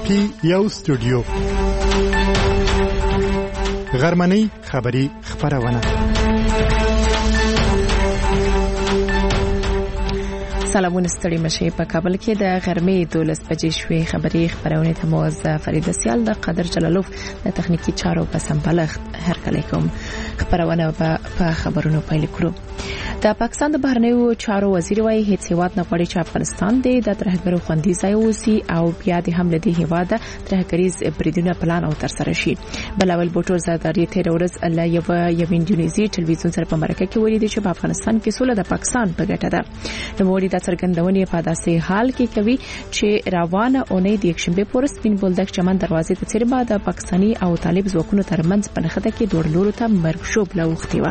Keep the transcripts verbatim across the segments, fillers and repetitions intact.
کې یو استودیو غرمنۍ خبری خبرونه. سلامونه ستړي مشه په کابل کې د غرمې دولس بجې شوې خبري خبرونه ته موزه فرید سیال د قدر جلالوف د تخنیکی چارو په سمبلښت هر کله کوم خبرونه په خبرونو پیل کړو. د پاکستان د بهرنیو چارو وزیر وايي هیڅ هیواد نه غواړي چې افغانستان د ترهګرو خوندي ځای ووسي او بیا د حمله دی هیواد ترهګریز بریدونه پلان او تر سره شي. بلاول بوټور زرداری تیر ورځ الله یو یو انډونیزي ټلویزیون سره په مرکه کې ویلي چې په افغانستان کې سوله د پاکستان په ګټه ده. نو وړي د څرګندونې په داسې حال کې کوي چې روانه اونۍ د یکشنبه پر سپین بولدک چمن دروازې ته چیرې بعد پاکستاني او طالب ځواکونو ترمنځ په نخته کې دوړ لورو ته مرګ شوب لوختي و.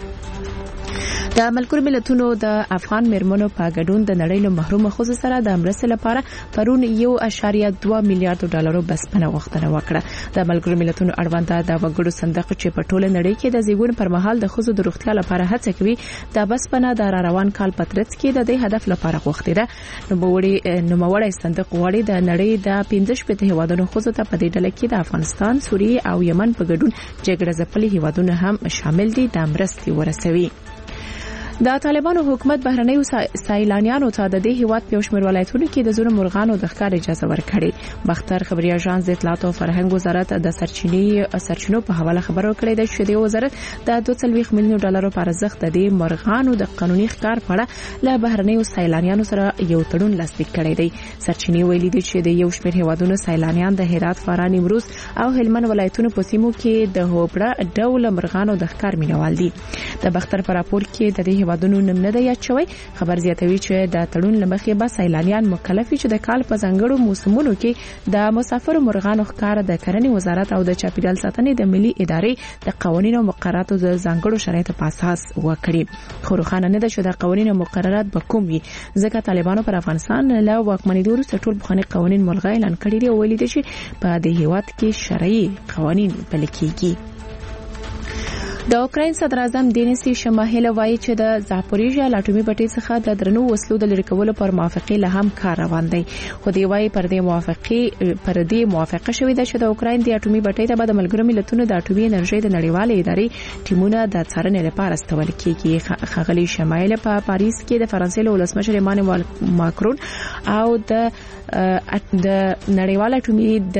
د ملګرو ملتونو د افغان مرمنو په ګډون د نړۍ له محروم خزو سره د مرستې لپاره پرون یو اعشاریه دوه میلیارډ ډالر بسپنه وغوښتنه وکړه. د ملګرو ملتونو اړوند د وګړو صندوق چې په ټوله نړۍ کې د زیږون پر مهال د خزو د روغتیا لپاره هڅه کوي د بسپنه د روان کال په ترڅ کې د دې هدف لپاره غوښتي ده. نو وړي نو وړي صندوق وړي د نړۍ د پنځه شپږ هیوادونو خزو ته په دې ډله کې د افغانستان، سوریه او یمن په ګډون جګړه ځپلي هیوادونه هم شامل دي د مرستې ورسوي. د طالبانو حکومت بهرنیو سایلانیانو ته د دې هیواد په شمیر ولایتونو کې د زونو مرغانو د ښکار اجازه ورکړي. بختر خبري اژانس د اطلاعات او فرهنګ وزارت د سرچینې سرچینو په حواله خبر ورکړی دی چې د وزارت د دوه سوه میلیون ډالر په ارزښت د دې مرغانو د قانوني ښکار په اړه له بهرنیو سایلانیانو سره یو تړون لاسلیک کړی دی. سرچینې ویلي دي چې د یو شمیر هیوادونو سایلانیان د هرات، فراه، نیمروز او هلمند ولایتونو په سیمو کې د هوبړه ډول مرغانو د ښکار مینوال دي. د بختر په راپور کې د دې هیوادونو نوم نه دی یاد شوی. خبر زیاتوي چې د تړون لمخې به سایلانیان مکلف چې د کال په ځانګړو موسمونو کې د مسافر مرغانو ښکار د کرنې وزارت او د چاپیریال ساتنې د ملي ادارې د قوانینو او مقرراتو د ځانګړو شرایطو په اساس وکړي. خو روښانه نه ده چې د قوانینو او مقررات به کوم وي، ځکه طالبانو پر افغانستان له واکمنۍ وروسته ټول بخښنې قوانین ملغا اعلان کړي دي او ویلي دي چې په دې هیواد کې شرعي قوانین پلي کیږي. د اوکراین صدر اعظم دینیس شماهل وایي چې د زاپوریژیا اټومي بټۍ څخه د درنو وسلو د لرې کولو پر موافقه له هم کار روان دی. خو دی وایي پر دې موافقه پر دې موافقه شوې ده چې د اوکراین د اټومي بټۍ ته د ملګرو ملتونو د اټومي انرژي د نړیوالې ادارې ټیمونه د څارنې لپاره استول کیږي. خغلی شماهل په پاریس کې د فرانسې له ولسمشر ایمانوئل ماکرون او د د نړیوال اټومي د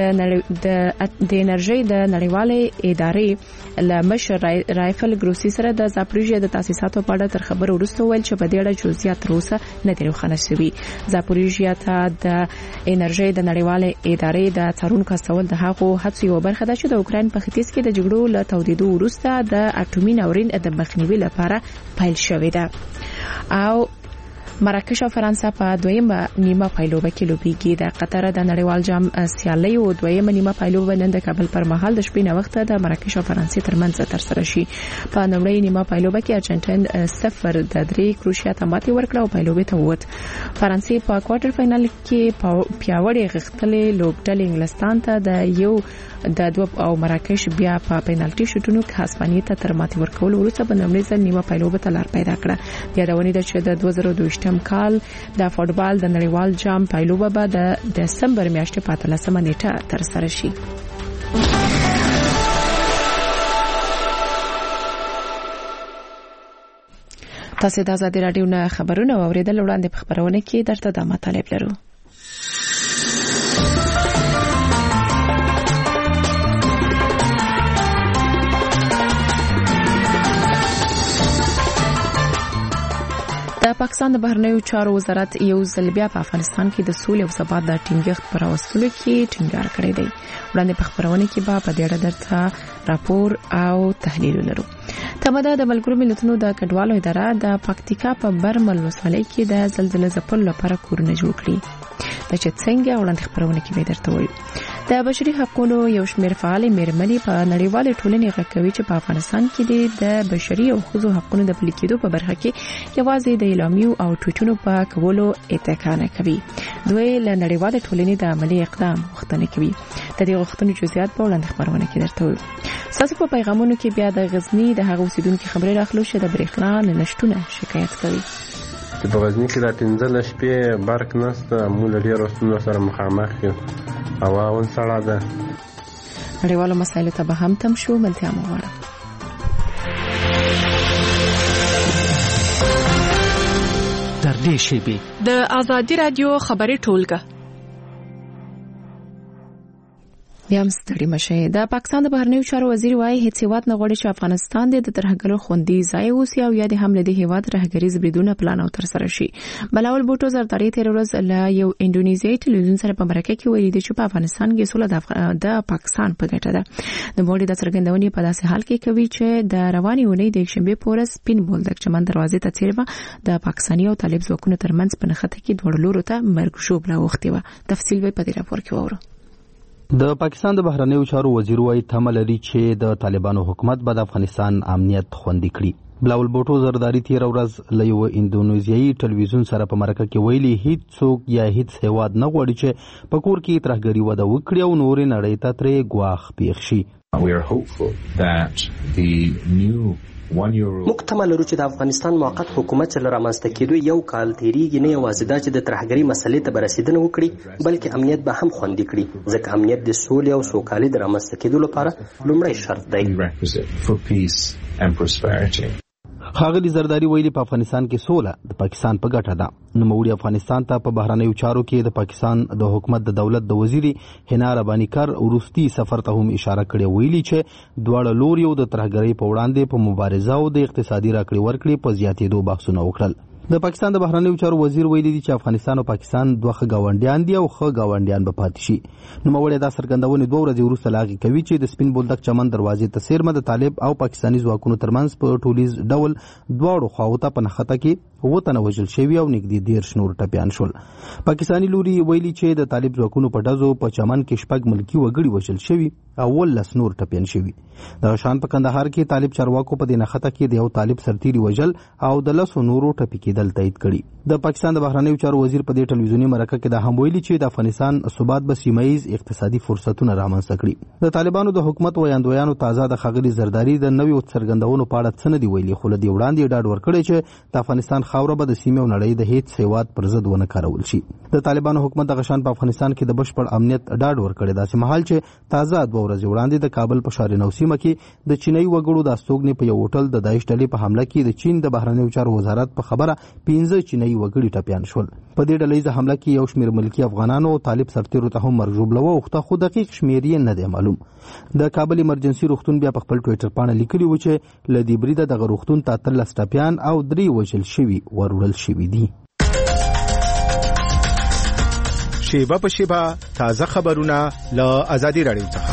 د انرژي د نړیوالې ادارې لمشر رایفل ګروسی سره د زاپوریژیا د تاسیساتو په اړه تر خبرو وروسته ویل چې په دې اړه جزئیات تر اوسه نه دي روښانه شوي. زاپوریژیا ته د انرژي د نړیوالې ادارې د څارونکو استول د هغو هڅو یو برخه ده چې د اوکراین په ختیځ کې د جګړو له تودېدو وروسته د اټومي ناورین د مخنیوي لپاره پیل شوې ده. او مراکش او فرانسه په دویمه نیمه پایلوبه کې لوبېږي. د قطر د نړیوال جام سیالۍ او دویمه نیمه پایلوبه نن د کابل پر مهال د شپې نه وخت د مراکش او فرانسې ترمنځ تر سره شي. په لومړۍ نیمه پایلوبه کې ارجنټاین صفر د درې کروشیا ته ماتې ورکړه او پایلوبه ته ووت. فرانسې په کوارټر فائنل کې پیاوړې غښتلې لوبډلې انګلستان ته د یو د دوه او مراکش بیا په پینالټي شوټونو کې هسپانیې ته تر ماتې ورکول وروسته په لومړي ځل نیمه پایلوبه ته لار پیدا کړه. یادونه ده چې د دوه زره دوه ویشتم کال د فوټبال د نړیوال جام پایلوبه به د دسمبر میاشتې په اتلسمه نیټه تر سره شي. تاسو د آزادي رادیو نه خبرونه اوریدل وړاندې په خبرونه کې درته د مطالب لرو. د پاکستان د بهرنیو چارو وزارت یو ځل بیا په افغانستان کې د سولې او ثبات د ټینګښت پر وسیلو کې ټینګار کړی دی. وړاندې په خبرونه کې به په دې اړه درته راپور او تحلیل لرو. تمدا د ملګرو ملتونو د کډوالو اداره د پکتیکا په برمل ولسوالۍ کې د زلزلې ځپلو لپاره کورونه جوړ کړي. د چې څنګه وړاندې خبرونه کې به درته وایو. د بشري حقوقو یو شمېر فعال مېرمنې په نړیوال ټولنې غږوي چې په افغانستان کې د بشري او ښځو حقوقو د پلي کېدو په برخه کې یوازې د اعلامیو او ټویټونو په کولو اتکا نه کوي. دوی له نړیوال ټولنې د عملي اقدام غوښتنه کوي. د دې غوښتنو جزئیات په وړاندې خبرونه کې درته وایو. تاسو په پیغامونو کې بیا د غزنی د هغه اوسیدونکو خبرې راخلو چې د برېښنا نه نشټونه شکایت کوي. په غزنی کې د پنځه شپې برق نشته، موږ ډېر ستونزو سره مخامخ یو هوا ول سړه ده. نړیوالو مسایلو ته به هم تم شو. ملتیا مو غواړم. در دې شیبې د آزادي رادیو خبري ټولګه بیا ستړي مشه. د پاکستان د بهرنیو چارو وزیر وايي هیڅ هیواد نه غواړي چې افغانستان د ترهګرو خوندي ځای اوسي او یا د حمله د هیواد رهګریز بریدونه پلان او تر سره شي. بلاول بوټو زرداری تیر ورځ له یو انډونیزیایي ټلویزیون سره په مرکه کې ویلي چې په افغانستان کې سوله د پاکستان په ګټه ده. د موړي د څرګندونې په داسې حال کې کوي چې د رواني اونۍ د یکشنبه په ورځ سپین بولدک چمن دروازې ته چیرې د پاکستاني او طالب ځواکونو ترمنځ په نښته کې دوړ لورو ته مرګ شوبله وختي و. تفصیل به په دې راپور کې وورو. د پاکستان د بهرنیو چارو وزیر وايي تمه لري چې د طالبانو حکومت به د افغانستان امنیت خوندي کړي. بلاول بوټو زرداری تیر ورځ له یو انډونیزیایي ټلویزیون سره په مرکه کې ویلي هیڅ څوک یا هیڅ هیواد نه غواړي چې په کور کې ترهګري وده وکړي او نورې نړۍ ته ترې ګواښ پیښ شي. We are hopeful that the new موږ تمه لرو چې د افغانستان موقت حکومت چې رامنځته کېدو یو کال تیریږي نه یوازې دا چې د ترهګرۍ مسلې ته برسېدنه وکړي بلکې امنیت به هم خوندي کړي ځکه امنیت د سولې او سوکالۍ د رامنځته کېدو لپاره لومړی شرط دی. ښاغلي زرداری ویلي په افغانستان کې سوله د پاکستان په ګټه ده. نوموړي افغانستان ته په بهرنیو چارو کې د پاکستان د حکومت د دولت د وزیر حنا رباني کار وروستي سفر ته هم اشاره کړې ویلي چې دواړه لوري د ترهګرۍ په وړاندې په مبارزه او د اقتصادي راکړې ورکړې په زیاتېدو بحثونه وکړل. د پاکستان د بهرنیو چارو وزیر ویلي دی چې افغانستان او پاکستان دوه ښه ګاونډیان دي او ښه ګاونډیان به پاتې شي. نوموړي دا څرګندونې دوه ورځې وروسته لاغې کوي چې د سپین بولدک چمن دروازې ته څیرمه د طالب او پاکستاني ځواکونو ترمنځ په ټولیز ډول دواړو خواو ته په نښته کې اووه تنه وژل شوي او نږدې دېرش نور ټپیان شول. پاکستاني لوري ویلي چې د طالب ځواکونو په ډزو په چمن کې شپږ ملکي وګړي وژل شوي او ولس نور ټپیان شوي. د شان په کندهار کې طالب چارواکو په دې نښته کې د یو طالب سرتیري وژل او د لسو نورو ټپي کېدل تایید کړي. د پاکستان د بهرنیو چارو وزیر په دې ټلویزیوني مرکه کې دا هم ویلي چې د افغانستان ثبات به سیمه ییز اقتصادي فرصتونه رامنځته کړي. د طالبانو د حکومت ویاندویانو تازه د ښاغلي زرداری د نویو څرګندونو په اړه څه نه دي ویلي خو له دې وړاندې ډاډ ورکړی چې د افغانستان خاوره به د سیمې او نړۍ د هیڅ هیواد پر ضد ونه کارول شي. د طالبانو حکومت دغه شان په افغانستان کې د بشپړ امنیت ډاډ ورکړی داسې مهال چې تازه دوه ورځې وړاندې د کابل په ښار نو سیمه کې د چینایي وګړو د استوګنې په یو هوټل د داعش ډلې په حمله کې د چین د بهرنیو چارو وزارت په خبره پنځه چینایي وګړي ټپیان شول. په دې ډلهیزه حمله کې یو شمېر ملکي افغانانو او طالب سرتیرو ته هم مرګ ژوبله واوښته خو دقیق شمېر یې نه دی معلوم. د کابل ایمرجنسي روغتون بیا په خپل ټویټر پاڼه لیکلي و چې له دې بریده دغه روغتون ته اتلس ټپیان او درې وژل شوي وروړل شوي دي. شیبه په شیبه تازه خبرونه له آزادي رادیو څخه.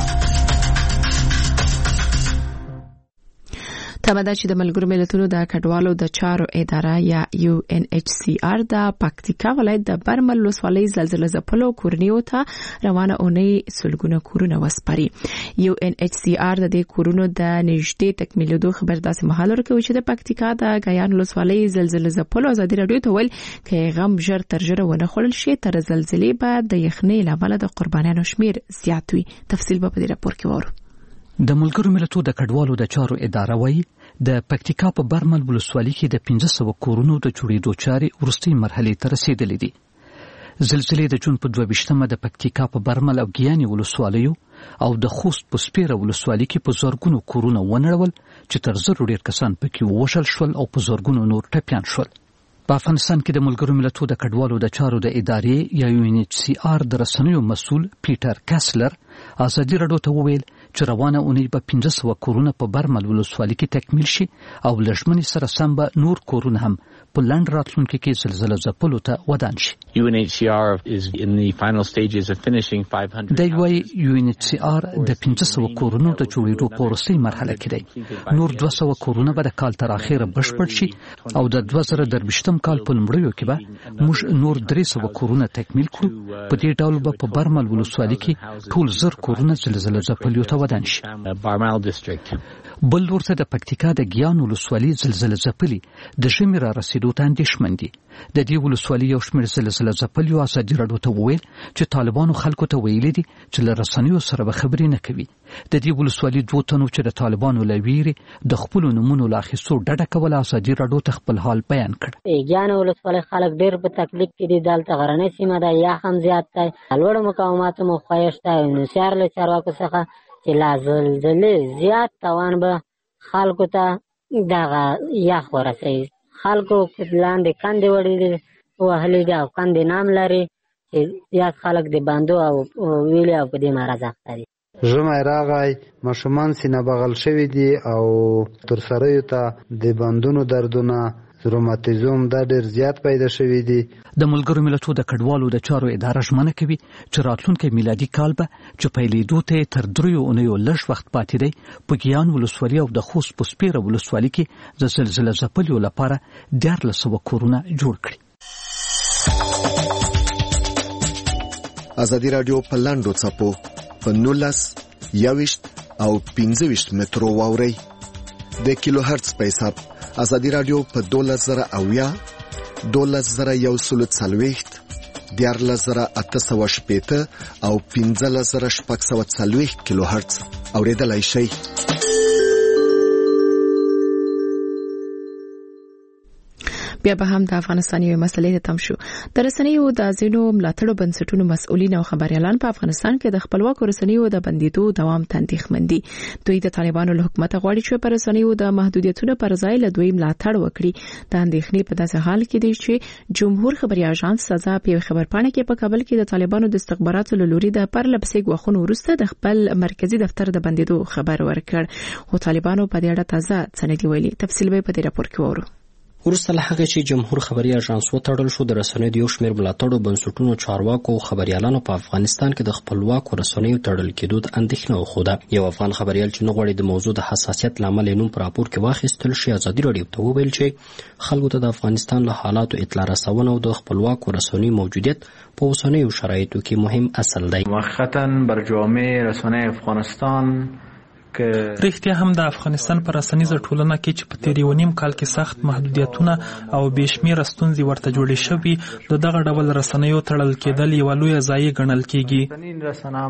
تمدا چې د ملګرو ملتونو د کډوالو د چارو اداره یا یو ان ایچ سی آر د پکتیکا ولایت د برمل ولسوالۍ زلزلې ځپلو کورنیو ته روانه اونۍ سلګونه کورونه وسپاري. یو ان ایچ سی آر د دې کورونو د نږدې تکمیلېدو خبر داسې مهال ورکوي چې د پکتیکا د غیان ولسوالۍ زلزلې ځپلو آزادي رادیو ته ویل کې غم ژر تر ژره ونه خوړل شي تر زلزلې بعد د یخنۍ لامل د قربانیانو شمیر زیات وي. تفصیل به په دې راپور کې وورو. د ملګرو ملتونو د کډوالو د چارو اداره وايي د پکتیکا په برمل ولسوالۍ کې د پنځه سوه کورونو د جوړېدو چارې وروستۍ مرحلې ته رسېدلې دي. زلزلې د جون په دوه ویشتمه د پکتیکا په برمل او ګیاني ولسوالیو او د خوست په سپیره ولسوالۍ کې په زرګونو کورونه ونړول چې تر زرو ډېر کسان پکې ووژل شول او په زرګونو نور ټپیان شول. په افغانستان کې د ملګرو ملتونو د کډوالو د چارو د ادارې یا یو ان ایچ سی آر د رسنیو مسؤل پیټر کاسلر آزادي رادیو ته وویل چې روانه اونۍ به پنځه سوه کورونه په برمل ولسوالۍ کې تکمیل شي او لږمنې سره سم به نور کورونه هم په لنډ راتلونکي کې زلزله ځپلو ته ودان شي. یو ان ایچ سی آر is in the final stages of finishing five hundred. دی وايي یو ان ایچ سی آر د پنځه سوه کورونو د جوړېدو په وروستۍ مرحله کې دی. نور دوه سوه کورونه به د کال تر اخره بشپړ شي او د دوه زره درویشتم کال په لومړیو کې به موږ نور درې سوه کورونه تکمیل کړو. په دې ډول به په برمل ولسوالۍ کې ټول زر کورونه زلزله ځپلیو ته سره ودان شي. Barmal district. بل ورته د پکتیکا د ګیان ولسوالۍ زلزلې ځپلي د ژمي را رسیدو ته اندېښمن دي. د دې ولسوالۍ یو شمېر زلزلې ځپلي او ازادي راډیو ته وویل چې طالبانو خلکو ته ویلي دي چې له رسنیو سره به خبرې نه کوي. د دې ولسوالۍ دوه تنو چې د طالبانو له ویرې د خپلو نومونو له اخیستو ډډه کوله ازادي راډیو ته خپل حال بیان کړ. ګیان ولسوالۍ خلک ډېر په تکلیف کې دي. دلته غرنۍ سیمه ده، یا هم زیات دی، لوړو مقاوماتو مو ښایست دی. نو سیار له چارواکو څخه چې لا زلزلې زیات تاوان به خلکو ته دغه یخ ورسوي. خلکو لاندې کندې وړي وهلې دي او کندې نام لري چې زیات خلک د باندو او ویلې او په دې مرض اخته دي. ژمی راغی، ماشومان سینه بغل شوي دي او تر سریو ته د بندونو دردونه روماتیزم دا ډېر زیات پیدا شوي دي. د ملګرو ملتونو د کډوالو د چارو اداره ژمنه کوي چې راتلونکی میلادي کال به چې پیلېدو ته تر دریو اونیو لږ وخت پاتې دی په ګیان ولسوالۍ او د خوست په سپیره ولسوالۍ کې د زلزلې ځپلیو لپاره دیارلس سوه کورونه جوړ کړي. ازادي راډیو په لاندو څپو په نولس یویشت او پنځه ویشت مترو واورئ. د کیلو هرتز په حساب ازادي راډیو په دولس زره اویا، دولس زره یو سلو څلوېښت، دیارلس زره اته سوه شپېته او پنځلس زره شپږ سوه څلوېښت کیلو هرتز اورېدلای شئ. بیا به هم د افغانستان یو مسلې ته تم شو. د رسنیو د ځینو ملاتړو بنسټونو مسؤلین او خبريالان په افغانستان کې د خپلواک رسنیو د بندیدو دوام تندېښمن دي. دوی د طالبانو له حکومت غواړي چې پر رسنیو د محدودیتونو پر ځای له دوی ملاتړ وکړي. د اندېښنې په داسې حال کې دی چې جمهور خبري اژانس سزا په خبرپاڼه کې په کابل کې د طالبانو د استخباراتو له لوري د پرلپسې غوښنو وروسته د خپل مرکزی دفتر د بندیدو خبر ورکړ. خو طالبانو په دې اړه تازه څه نه دی ویلي. تفصیل به په دې راپور کې وورو. وروسته له هغه چې جمهور خبري اژانس وتړل شو، د رسنیو د یو شمېر ملاتړو بنسټونو چارواکو او خبريالانو په افغانستان کې د خپلواک رسنیو تړل کېدو د اندېښنه وښوده. یو افغان خبريال چې نه غواړي د موضوع د حساسیت لامل نوم په راپور کې واخیستل شي، ازادي راډیو ته وویل چې خلکو ته د افغانستان له حالاتو اطلاع رسونه او د خپلواک رسنیو موجودیت په اوسنیو شرایطو کې مهم اصل دی. موقتا بر جامعه رسانه افغانستان رښتیا هم د افغانستان پر رسنیزه ټولنه کې چې په تیر یو نیم کال کې سخت محدودیتونه او بېشمیره ستونزې ورته جوړې شوي، د دغه ډول رسنیو تړل کېدل یوه لویه ضایعه ګڼل کېږي. این رسانه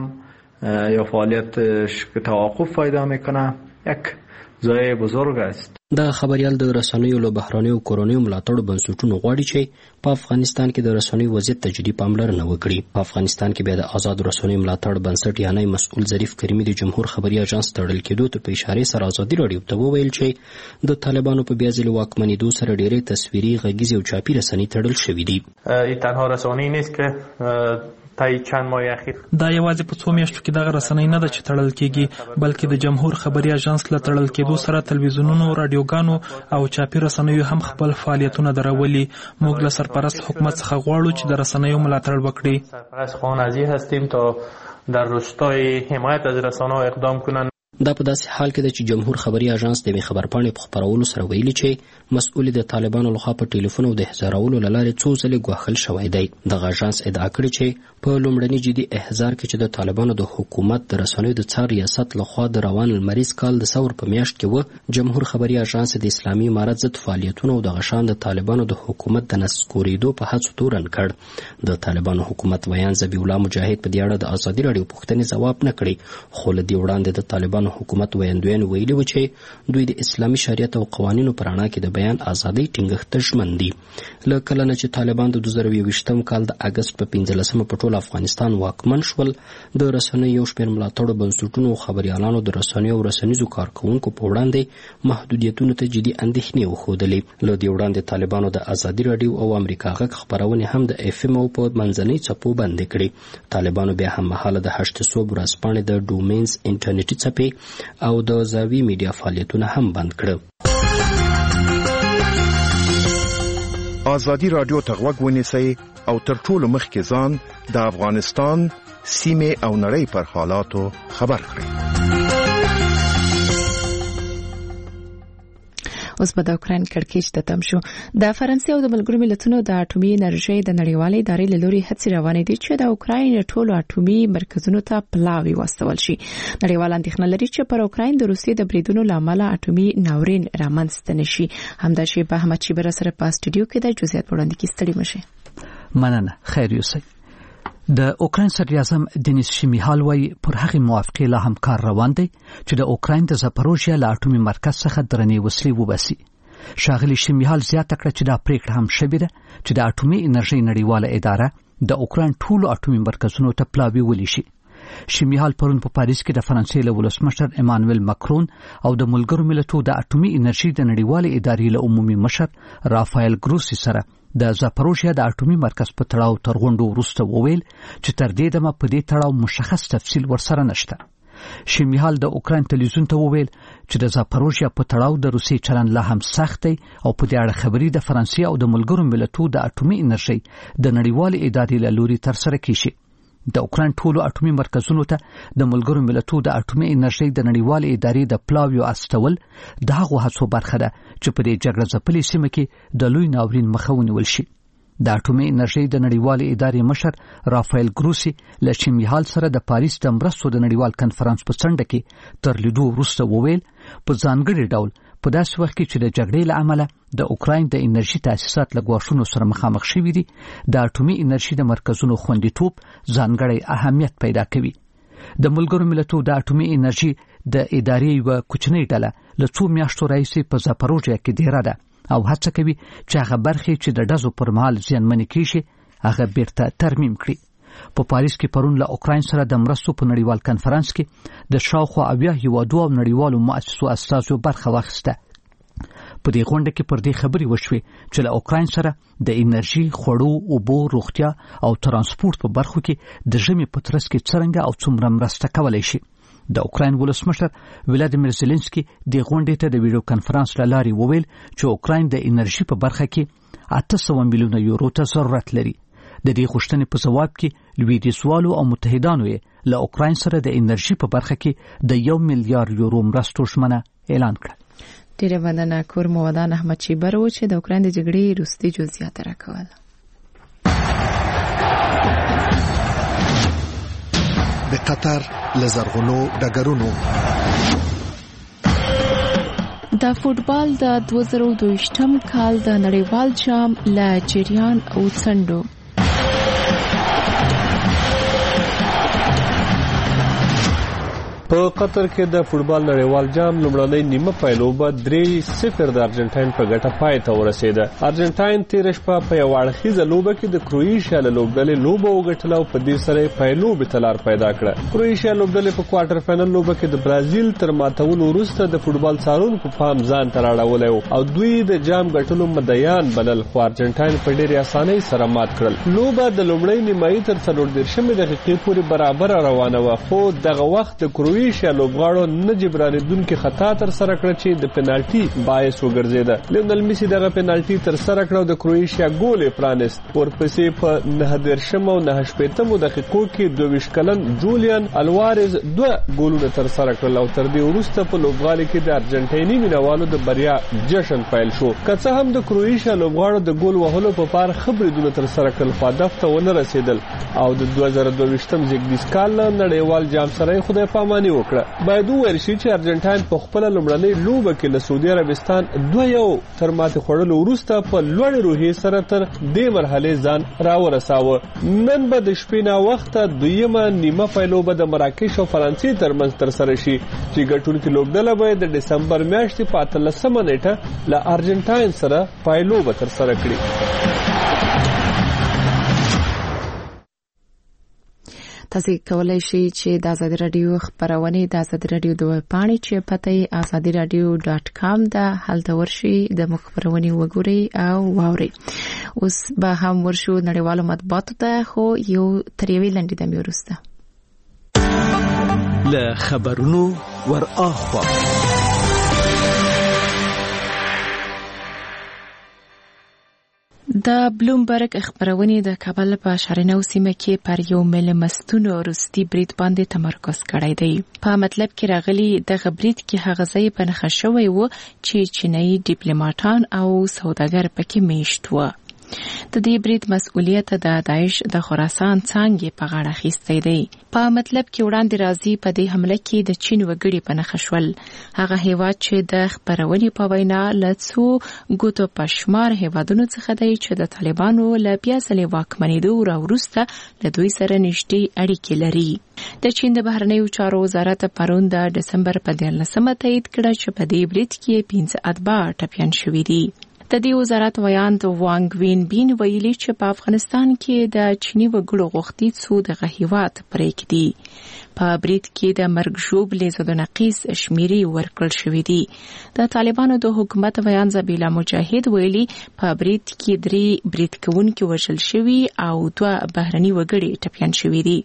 هم یا فعالیتش که توقف پیدا میکنه یک ضایعه بزرگ است. د خبريال د رسنیو له بهراني او کورونیو ملاتړو بنسټونو غواړي چې په افغانستان کې د رسنیو وضعیت ته جدي پاملرنه وکړي. په افغانستان کې بیا د آزاد رسنیو ملاتړ بنسټ یعنی مسؤل ظریف کریمي د جمهور خبري اژانس تړل کېدو ته په اشاره سره ازادي راډیو ته وویل چې د طالبانو په بیا ځلې واکمنېدو سره ډېرې تصویري، غږیزې او چاپي رسنۍ تړل شوي دي. این تنها رسانه‌ای نیست که تای چند ماه اخیر دا یوازې په څو میاشتو کې دغه رسنۍ نه ده چې تړل کېږي، بلکې د جمهور خبري اژانس له تړل کېدو سره تلویزیونونو، رادیوګانو او چاپي رسنیو هم خپل فعالیتونه درولي. موږ له سرپرست حکومت څخه غواړو چې د رسنیو ملاتړ وکړي. سرپرست خوانازی هستیم تا در راستای حمایت از رسانه‌ها اقدام کنند. دا په داسې حال کې ده چې جمهور خبري اژانس د یوې خبرپاڼې په خپرولو سره ویلي چې مسؤل د طالبانو لخوا په ټلیفون او د احضارولو له لارې څو ځلې ګواښل شوی دی. دغه اژانس ادعا کړې چې په لومړني جدي احضار کې چې د طالبانو د حکومت د رسنیو د څار ریاست لخوا د روان لمریز کال د ثور په میاشت کې و، جمهور خبري اژانس د اسلامي امارت ضد فعالیتونو او دغه شان د طالبانو د حکومت د نسکورېدو په هڅو تورن کړ. د طالبانو حکومت ویان ذبیح الله مجاهد په دې اړه د ازادي راډیو پوښتنې ځواب نه کړي، خو له دې وړاندې د طالبانو حکومت ویاندویان ویلي و چې دوی د اسلامي شریعت او قوانینو په رڼا کې د بیان ازادۍ ټینګښت ته ژمن دي. له کله نه چې طالبان د دوه زره یوویشتم کال د اګست په پنځلسمه په ټول افغانستان واکمن شول، د رسنیو یو شمېر ملاتړو بنسټونو او خبريالانو د رسنیو او رسنیزو کارکوونکو په وړاندې محدودیتونو ته جدي اندېښنې وښودلې. له دې وړاندې طالبانو د ازادي راډیو او امریکا غږ خپرونې هم د اف ام او په منځنۍ څپو بندې کړې. طالبانو بیا هم مهاله د هشت صوب ورځپاڼې د ډومینز انټرنیټي څپې او د زاوی میډیا فعالیتونه هم بند کړه. ازادي راډیو ته غوږ ونیسئ او تر ټولو مخکې ځان د افغانستان سیمه او نړۍ پر حالاتو خبر کړئ. اوس په د اوکرين کړکېچ ته تم شو. د فرانسې او د ملګرو ملتونو د اټومي انرژي د نړیوالې ادارې له لوري هڅې روانې دي چې د اوکرين ټولو اټومي مرکزونو ته پلاوي واستول شي. نړیوال اندېښنه لري چې پر اوکرين د روسي د بریدونو لامل اټومي ناورین رامنځته نشي. همدا شی په احمد شیبر سره په استودیو کې د جزئیات وړاندې کی ستړي مشه. مننه. خیر یوسف. د اوکرين صدر اعظم دنیس شمیهال وایي پر هغه موافقه لا هم کار روان دی چې د اوکرين د زاپاروژیا له اټومي مرکز څخه درنې وسلې وباسي. شاغلی شمیهال زیاته کړه چې دا پریکړه هم شوې ده چې د اټومي انرژي نړیواله اداره د اوکرين ټولو اټومي مرکزونو ته پلاوي ولي شي. شمیهال پرون په پاریس کې د فرانسې له ولسمشر ایمانوئل ماکرون او د ملګرو ملتونو د اټومي انرژي د نړیواله ادارې له عمومي مشر رافایل ګروسی سره د زاپاروژیا د اټومي مرکز په تړاو تر غونډو وروسته وویل چې تر دې دمه په دې تړاو مشخص تفصیل ورسره نشته. شمیهال د اوکرين تلویزیون ته وویل چې د زاپاروژیا په تړاو د روسي چلند لا هم سخت دی او په دې اړه خبري د فرانسې او د ملګرو ملتونو د اټومي انرژي د نړیواله ادارې له لوري تر سره کیږي. د اوکرين ټولو اټومي مرکزونو ته د ملګرو ملتونو د اټومي انرژي د نړیواله ادارې د پلاویو استول د هغو هڅو برخه ده چې په دې جګړه ځپلې سیمه کې د لوی ناورین مخه ونیول شي. د اټومي انرژي د نړیواله ادارې مشر رافایل ګروسی له شمیهال سره د پاریس د مرستو د نړیوال کنفرانس په څنډه کې تر لیدو وروسته وویل په ځانګړي ډول په داسې وخت کې چې د جګړې له امله د اوکرين د انرژي تاسیسات له ګواښونو سره مخامخ شوي دي د اټومي انرژي د مرکزونو خوندیتوب ځانګړی اهمیت پیدا کوي. د ملګرو ملتونو د اټومي انرژي د ادارې یو کوچنی ډله له څو میاشتو راهیسې په زاپاروژیا کې دیره ده او هڅه کوي چې هغه برخې چې د ډزو پر مهال زیانمنې کیږي هغه بیرته ترمیم کړي. په پاریس کې پرون له اوکرين سره د مرستو په نړیوال کنفرانس کې د شاوخوا اویا هیوادو او نړیوالو مؤسسو استازو برخه واخیسته. په دې غونډه کې پر دې خبرې وشوې چې له اوکرين سره د انرژي، خوړو، اوبو، روغتیا او ترانسپورت په برخو کې د ژمي په ترڅ کې څرنګه او څومره مرسته کولای شي. د اوکرين ولسمشر ولادیمیر زيلنسکي د غونډې ته د ویډیو کنفرانس له لارې وویل چې اوکرين د انرژي په برخه کې اته سوه میلیونه یورو ته ضرورت لري. د دې غوښتنې په جواب کې لویدیځوالو او متحدانو یې له اوکرين سره د انرژي په برخه کې د یو میلیارډ یورو مرستو ژمنه اعلان کړه. ډیره مننه. کور مودان احمد شیبر و چې د اوکرين د جګړې وروستي جزئیات راکول. د قطر لزرغونو ډګرونو د فوټبال د دوه زره دوه کال د نړیوال جام له جریان او څنډو په قطر کې د فوټبال نړیوال جام لومړنۍ نیمه پایلوبه درې صفر د ارجنټاین په ګټه پای ته ورسېده. ارجنټاین تیر شپه په یو اړخیزه لوبه کې د کروئیشیا له لوبډلې لوبه وګټله او په دې سره پایلوبې ته لار پیدا کړه. کروئیشیا لوبډلې په کوارټر فائنل لوبه کې د برازیل تر ماتولو وروسته د فوټبال څارونکو پام ځان ته راړولی و او دوی د جام ګټلو مدعیان بلل، خو ارجنټاین په ډېرې اسانۍ سره مات کړل. لوبه د لومړۍ نیمایي تر څلور دېرشمې دقیقې پورې برابر روانه وه، خو دغه وخت د کروئیشیا لوبغاړو نه جبرانیدونکي خطا تر سره کړه چې د پنالټي باعث وګرځیده. لیونل میسی دغه پنالټي تر سره کړه او د کروئیشیا ګول یې پرانیست. ورپسې په نهه دېرشم او نهه شپېتمو دقیقو کې دوه ویشت کلن جولیان الوارز دوه ګولونه تر سره کړل او تر دې وروسته په لوبغالي کې د ارجنټایني مینوالو د بریا جشن پیل شو. که څه هم د کروئیشیا لوبغاړو د ګول وهلو په پار خبرېدونه تر سره کړل، خو هدف ته ونه رسېدل او د دوه زره دوه ویشتم زیږدیز کال نړیوال جام سره خدای پاماني وکړه. باید وویل شي چې ارجنټاین په خپله لومړنۍ لوبه کې له سعودي عربستان دوه یو تر ماتې خوړلو وروسته په لوړې روحیې سره تر دې مرحلې ځان راورساوه. نن به د شپې ناوخته دویمه نیمه پایلوبه د مراکش او فرانسې ترمنځ ترسره شي چې ګټونکې لوبډله به د ډسمبر میاشتې په اتلسمه نیټه له ارجنټاین سره پایلوبه ترسره کړي. تاسو کولای شئ چې د آزادي رادیو خبرونه د آزادي رادیو د ویب پاڼې چې پته آزادي رادیو ډاټ کام ده هلته ورشي د خبرونه وګورئ او واورئ. اوس به هم ورشو نړیوالو مطبوعاتو ته، خو یو تر یوې لنډې دمې وروسته له خبرونو ور اخوا د بلومبرګ خبرونه د کابل په شارنو سیمه کې پر یو مل مستونو روسي برید باندې تمرکز کړی دی. په مطلب کې راغلي د غبرید کې هغه ځای په نښه شوی و چې چینایي ډیپلوماټان او سوداګر پکې میشت و. د دې برید مسؤلیت د داعش د خراسان څنګه په غاړه اخیستی دی. په مطلب کې وړاندې راځي په دې حمله کې د چین وګړي په نښه شول. هغه هیواد چې د خبرونې په وینا له څو ګوتو په شمار هیوادونو څخه دی چې د طالبانو له بیا ځلې واکمنېدو راوروسته له دوی سره نږدې اړیکې لري. د چین د بهرنیو چارو وزارت پرون د ډسمبر په دیارلسمه تایید کړه چې په دې برید کې پنځه اتباع ټپیان شوي دي. د دې وزارت ویاند وانګ وین بین ویلي چې په افغانستان کې د چینی وګړو غوښتي څو دغه هیواد پرېږدي. په برید کې د مرګ ژوبلې زدونقیس شمیرې ورکړل شوې دي. د طالبانو د حکومت ویاند زبیلا مجاهد ویلي په برید کې درې برید کوونکي وژل شوي او دوه بهرني وګړي ټپیان شوي دي.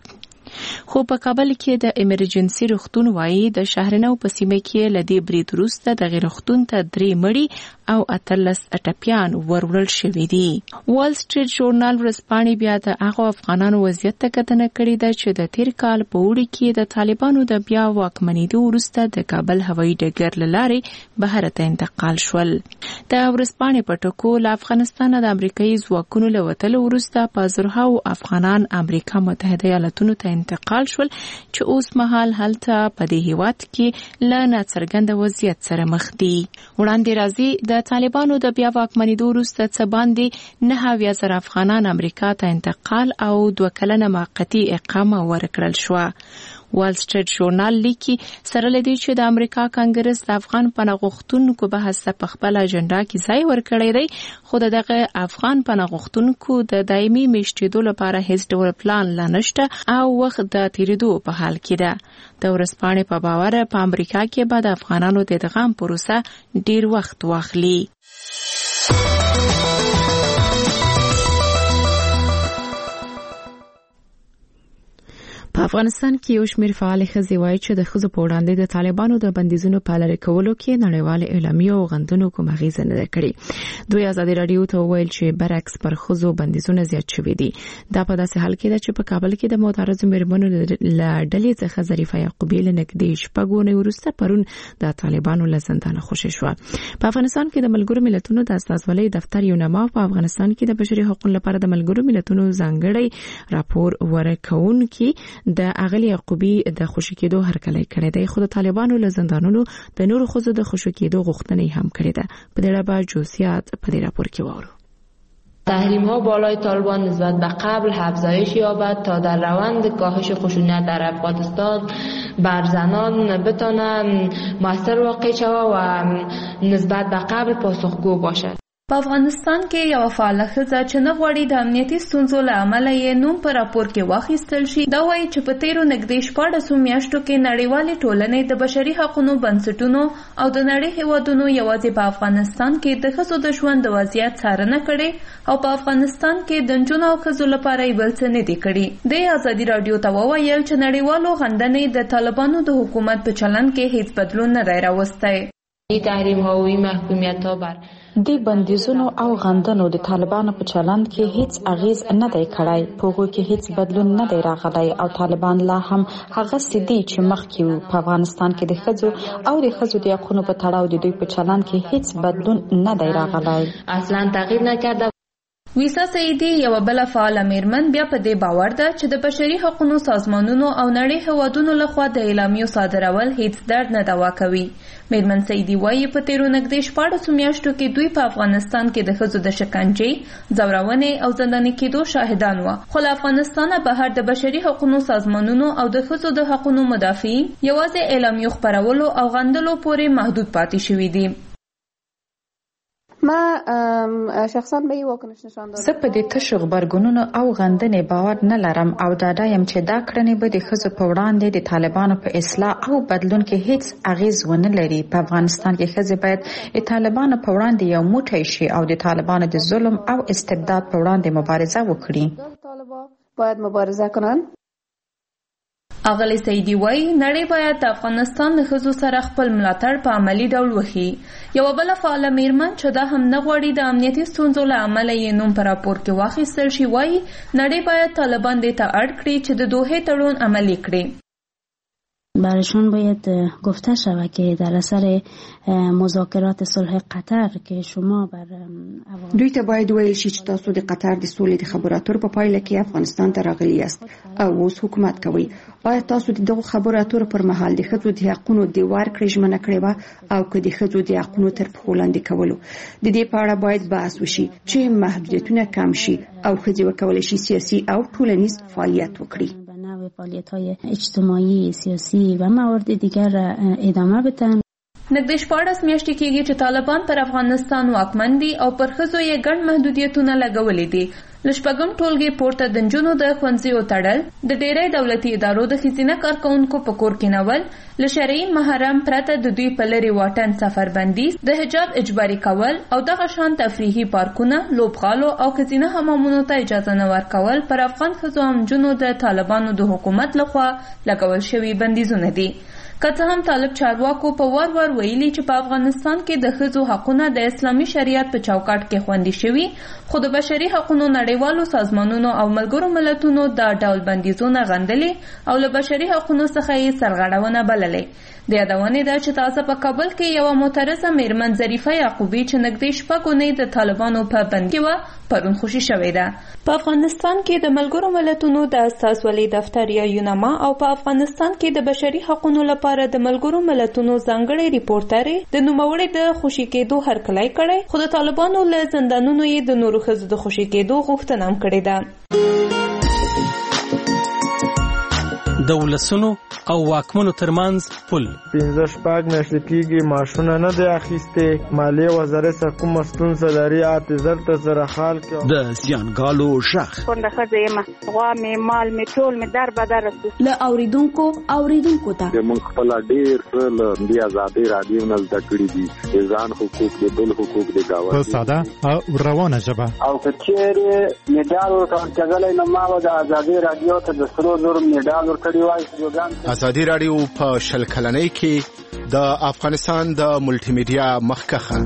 خو په کابل کې د ایمرجنسي روغتون وایي د شهرنو په سیمه کې لدی برید وروسته د غیر روغتون ته درې مړي او اتلس ټپیان ورول شوي دي. وال سټریټ ژورنال ورځپاڼې بیا د هغو افغانانو وضعیت ته کتنه کړې ده چې د تیر کال په اوړي کې د طالبانو د بیا واکمنېدو وروسته د کابل هوایي ډګر له لارې بهر ته انتقال شول. د ورځپاڼې په ټکو له افغانستان د امریکایي ځواکونو له وتلو وروسته په زرهاو افغانان امریکا متحده ایالاتونو ته انتقال شول چې اوس مهال هلته په دې هیواد کې له ناڅرګنده وضعیت سره مخ دي. وړاندې راځي د طالبانو د بیا واکمنېدو وروسته څه باندې نهه اویا زره افغانان امریکا ته انتقال او دوه کلنه موقتي اقامه ورکړل شوه. وال سټریټ ژورنال لیکي سره لدی چې د امریکا کانګرس د افغان پناه غوښتونکو بحث په خپل اجنډا کې ځای ورکړی دی، خو دغه افغان پناه غوښتونکو د دایمي میشتېدو لپاره هیڅ ډول پلان لا نشته او وخت د تیریدو په حال کې ده. د ورځپاڼې په باور په امریکا کې به د افغانانو د ادغام پروسه ډیر وخت واخلي. په افغانستان کې یو شمېر فعال ښځې وایي چې د ښځو په وړاندې د طالبانو د بندیزونو په لرې کولو کې نړیوال اعلامیه او غندنو کوم اغیزه نه ده کړې. دوی ازادي راډیو ته وویل چې برعکس پر ښځو بندیزونه زیات شوي دي. دا په داسې حال کې ده چې په کابل کې د معترضو مېرمنو له ډلې څخه ظریفه یعقوبی له نږدې شپږ اونۍ وروسته پرون د طالبانو له زندانه خوشې شوه. په افغانستان کې د ملګرو ملتونو د استازولۍ دفتر یونما په افغانستان کې د بشري حقوقو لپاره د ملګرو ملتونو ځانګړی راپور ورکوونکي د اغلی یعقوبی د خوشی کېدو هرکلی کړی دی، خو د طالبانو له زندانونو د نورو ښځو د خوشی کېدو غوښتنه هم کړې ده. په دې اړه به جزئیات په دې راپور کې واورو. تحریم ها بالای طالبان نسبت به قبل افزایش یابد تا در روند کاهش خشونت در افغانستان بر زنان بتانند مؤثر واقع شود و نسبت به قبل پاسخگو باشد. په افغانستان کې یو فعال ښځه چې نه غواړي د امنیتي ستونزو له امله یې نوم په راپور کې واخیستل شي دا وایي چې په تیرو نږدې شپاړسو میاشتو کې نړیوالې ټولنې د بشري حقوقو بنسټونو او د نړۍ هیوادونو یوازې په افغانستان کې د ښځو د ژوند د وضعیت څارنه کړې او په افغانستان کې د نجونو او ښځو لپاره یې بل څه نه دي کړي. د ازادي راډیو ته وویل چې نړیوالو غندنې د طالبانو د حکومت په چلند کې هیڅ بدلون نه دی راوستی. تحریم ها و محکومیت ها بر د بندیزونو او غندنو د طالبانو په چلند کې هیڅ اغیز نه دی کړی، په هغو کې هیڅ بدلون نه دی راغلی او طالبان لا هم هغه سدي چې مخکې وو. په افغانستان کې د ښځو او د ښځو د حقوقو په تړاو د دوی په چلند کې هیڅ بدلون نه دی راغلی، اصلا تغییر نکرده. ویسا سعیدی یو بل فعال میرمن بیا په دې باور ده چې د بشري حقوقو سازمانونو او نړۍ هیوادونو لخوا د اعلامیو صادرول هیڅ درد نه دوا کوي. میرمن سعیدی وایي په تیرو نږدې شپاړسو میاشتو کې دوی په افغانستان کې د ښځو د شکنجې، ځورونې او زنداني کېدو شاهدان وو، خو له افغانستانه بهر د بشري حقوقو سازمانونو او د ښځو د حقوقو مدافعین یوازې اعلامیو خپرولو او غندلو پورې محدود پاتې شوي دي. ما شخصا به یو واکنش نشان دادم. زه په دې تشو غبرګونونو او غندنې باور نه لرم او ډاډه یم چې دا کړنې به د ښځو په وړاندې د طالبانو په اصلاح او بدلون کې هیڅ اغیز ونه لري. په افغانستان کې ښځې باید د طالبانو په وړاندې یو موټی شي او د طالبانو د ظلم او استبداد په وړاندې مبارزه وکړي. طالبان باید مبارزه کنن. اغلی سیدی وای نړۍ باید د افغانستان د ښځو سره خپل ملاتړ په عملی ډول وکړي. یوه بله فعاله میرمن چې دا هم نه غواړي د امنیتي ستونزو له امله یې نوم په راپور کې واخیستل شي وایي نړۍ باید طالبان دې ته اړ کړي چې د دوحې تړون عملی کړي. برایشان باید گفته شود که در اثر مذاکرات صلح قطر که شما بر دوی ته باید ویل شي چې تاسو د قطر د سولې د خبرو اترو په پایله کې افغانستان ته راغلي یاست او اوس حکومت کوي. آیا تاسو د دغو خبرو اترو پر مهال د ښځو د حقونو د ورکړې ژمنه کړې وه او که د ښځو د حقونو تر پښو لاندې کولو؟ د دې په اړه باید بحث وشي چې محدودیتونه کم شي او ښځې وکولی شي سیاسي او ټولنیز فعالیت وکړي. فعالیت‌های اجتماعی، سیاسی و موارد دیگر ادامه بدن. نږدې شپاړس میاشتې کېږي چې طالبان پر افغانستان واکمن دي او پر ښځو یې ګڼ محدودیتونه لګولي دي. له شپږم ټولګې پورته د نجونو د ښوونځیو تړل، د ډېری دولتي ادارو د ښځینه کارکوونکو په کور کېنول، له شرعي محرم پرته د دوی په لرې واټن سفر بندیز، د حجاب اجباري کول او دغه شان تفریحي پارکونه، لوبغالو او ښځینه حمامونو ته اجازه نه ورکول پر افغان ښځو او نجونو د طالبانو د حکومت لخوا لګول شوي بندیزونه دي. که څه هم طالب چارواکو په وار وار ویلي چې په افغانستان کې د ښځو حقونه د اسلامي شریعت په چوکاټ کې خوندي شوي، خو د بشري حقونو نړیوالو سازمانونو او ملګرو ملتونو دا ډول بندیزونه غندلې او له بشري حقونو څخه یې سرغړونه بللې. د یادونې ده چې تازه په کابل کې یوه معترضه میرمن ظریفه یعقوبي چې نږدې شپږ اونۍ د طالبانو په بند کې وه پرون خوشي شوې ده. په افغانستان کې د ملګرو ملتونو د استازولۍ دفتر یا یونما او په افغانستان کې د بشري حقونو لپاره د ملګرو ملتونو ځانګړی ریپورټر د نوموړي د خوشي کېدو هرکلی کړی، خو د طالبانو له زندانونو یې د نورو ښځو د خوشي کېدو غوښتنه هم کړې ده. د ولسونو او واکمنو ترمنځ پل پنځه شپږ میاشتې کېږي معاشونه نه دی اخیستې. مالیې وزارت څخه کومه ستونزه لري اته زر ته زره حال کې د زیانګالو غږ کونډه ښځه یم، غوا مې مال مې ټول مې در بدر رسو له اوریدونکو اوریدونکو ته موږ خپل ډېر څه له دې ازادۍ راډیو نه زده کړي دي، د ځان حقوق د بل حقوق د ګاونډي په ساده او روانه ژبه. او که چېرې میډال ورکول کېدلی نو ما به د ازادۍ راډیو ته د سرو زرو میډال ورکړی وای. ازادي راډیو په شل کلنۍ کې د افغانستان د ملټي میډیا مخکخه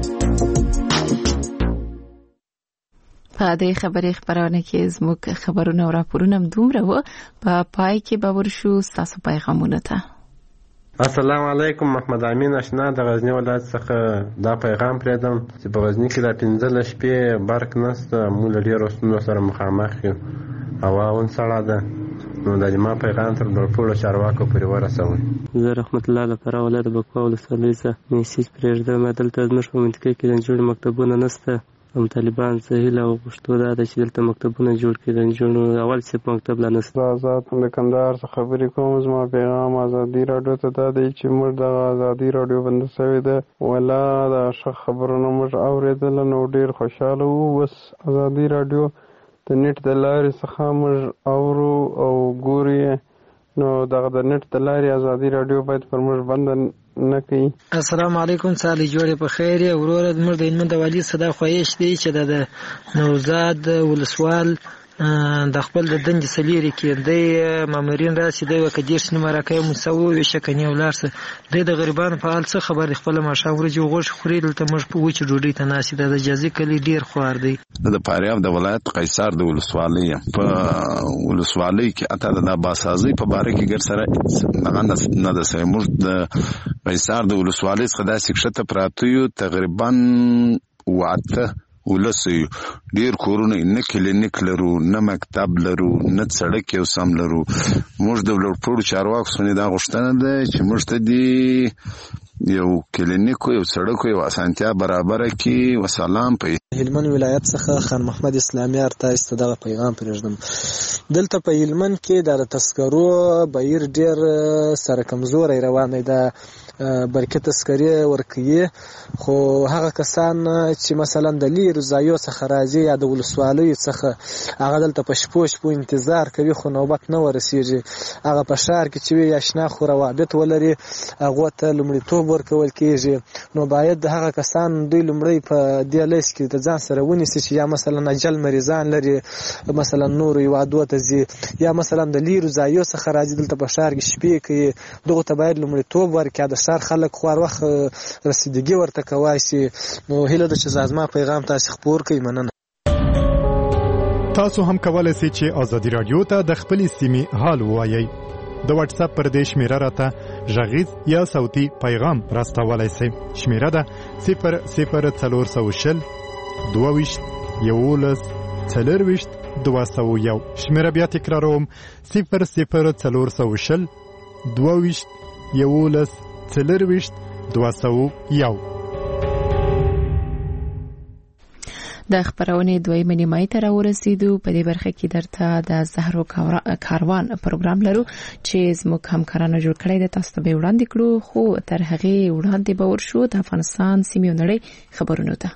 په دې خبري خبرونه کې زموږ خبرونه او راپورونه دومره و. په پای کې به ورشو تاسو پیغامونه ته. السلام علیکم، محمد امین آشنا د غزنی ولایت څخه دا پیغام پرېدم چې په غزنی کې د پنځه شپې برق نشته، موږ له ډېرو ستونزو سره مخامخ یو، هوا اون سړه ده، نو د ما پیغام تر ټولو چارواکو پورې ورسوئ. زه رحمت الله لپاره ولایت بکوا ولسوالۍ څخه میسیج پرېږدم. دلته زموږ په منطقه کې د نجونو مکتبونه نشته. هم طالبان څه هیله او غوښتو دا ده چې دلته مکتبونه جوړ کړي د نجونو. اول صف مکتب لا نشته. آزاد د کندهار څخه خبرې کوم. زما پیغام ازادي راډیو ته دا دی چې موږ دغه ازادي راډیو بنده شوې ده، ولا د ښه خبرونه موږ اورېدله نو ډېر خوشحاله وو. اوس ازادي راډیو د نیټ د لارې څخه موږ اورو او ګورو، نو دغه د نیټ د لارې ازادي راډیو باید پر موږ بنده نه کوي. السلام علیکم، سالي جوړې په خیر یې. وروره زموږ د هلمند د والي صدا خواهش دی چې د نوزاد ولسوال د خپل د دندې سلیري کې دی مامورین راسي دی وکه دیش نیمه راکای مسو ویشه کني ولارسه دی د غریبانو په حال څه خبر خپل ماشه ورجو غوښ خوري دلته موږ په وچ ډوډۍ ته ناسي د اجازه کلی ډیر خوار دی. د فاریاب د ولایت قیصر د ولسوالۍ په ولسوالۍ کې اته د باسازي په باره کې ګر سره نه نه د سیمور د قیصر د ولسوالۍ څخه د سکشته پراتیو تقریبا واته ولسي ډیر کورونه نه کلینیک لرو، نه مکتب لرو، نه سړک یو سم لرو. موږ د ولورپور چارواکو څخه دا غوښتنه ده چې موږ ته دی یو کلینیک یو سړک یو اسانتیا برابر کړي. وسلام. په هلمند ولایت څخه خان محمد اسلامي ارتایس ته دغه پیغام پرېږدم. دلته په هلمند کې د تذکرو بهیر ډیر سره کمزوري روان دی. د برکه تذکرې ورکوي، خو هغه کسان چې مثلا د لیرو ځایو څخه راځي یا د ولسوالیو څخه هغه دلته په شپو شپو انتظار کوي خو نوبت نه ورسیږي. هغه په ښار کې چې وي یا شنه خو روابط ولري هغو ته لومړیتوب ورکول کېږي. نو باید هغه کسان دوی لومړی په دې لیست کې د ځان سره ونیسي چې یا مثلا اجل مریضان لري، مثلا نورو هیوادو ته ځي، یا مثلا د لیرو ځایو څخه راځي دلته په ښار کې شپې کوي. دغو ته باید لومړیتوب ورکړي. د ښار خلک خو هر وخت رسیدګي ورته کوای شي. نو هیله ده چې زما پیغام تاسو خپور کړئ. مننه. تاسو هم کولای شئ چې ازادي رادیو ته د خپلې سیمې حال ووایئ. د واتس اپ پر دې شمیره راته غږیز یا صوتي پیغام راستولای شئ. شمیره ده صفر صفر څلور سوه شل دوه ویشت یولس څلور ویشت دوه سوه یو. شمیره بیا تکراروم صفر صفر څلور سوه شل دوه ویشت یولس څلور ویشت دوه سوه یو. د خبرونې دویمه نیمایي ته راورسېدو. په دې برخه کې درته د زهرو کاروان پروګرام لرو چې زموږ همکارانو جوړ کړی دی. تاسو ته به وړاندې کړو، خو تر هغې وړاندې به ورشو د افغانستان سیمې او نړۍ خبرونو ته.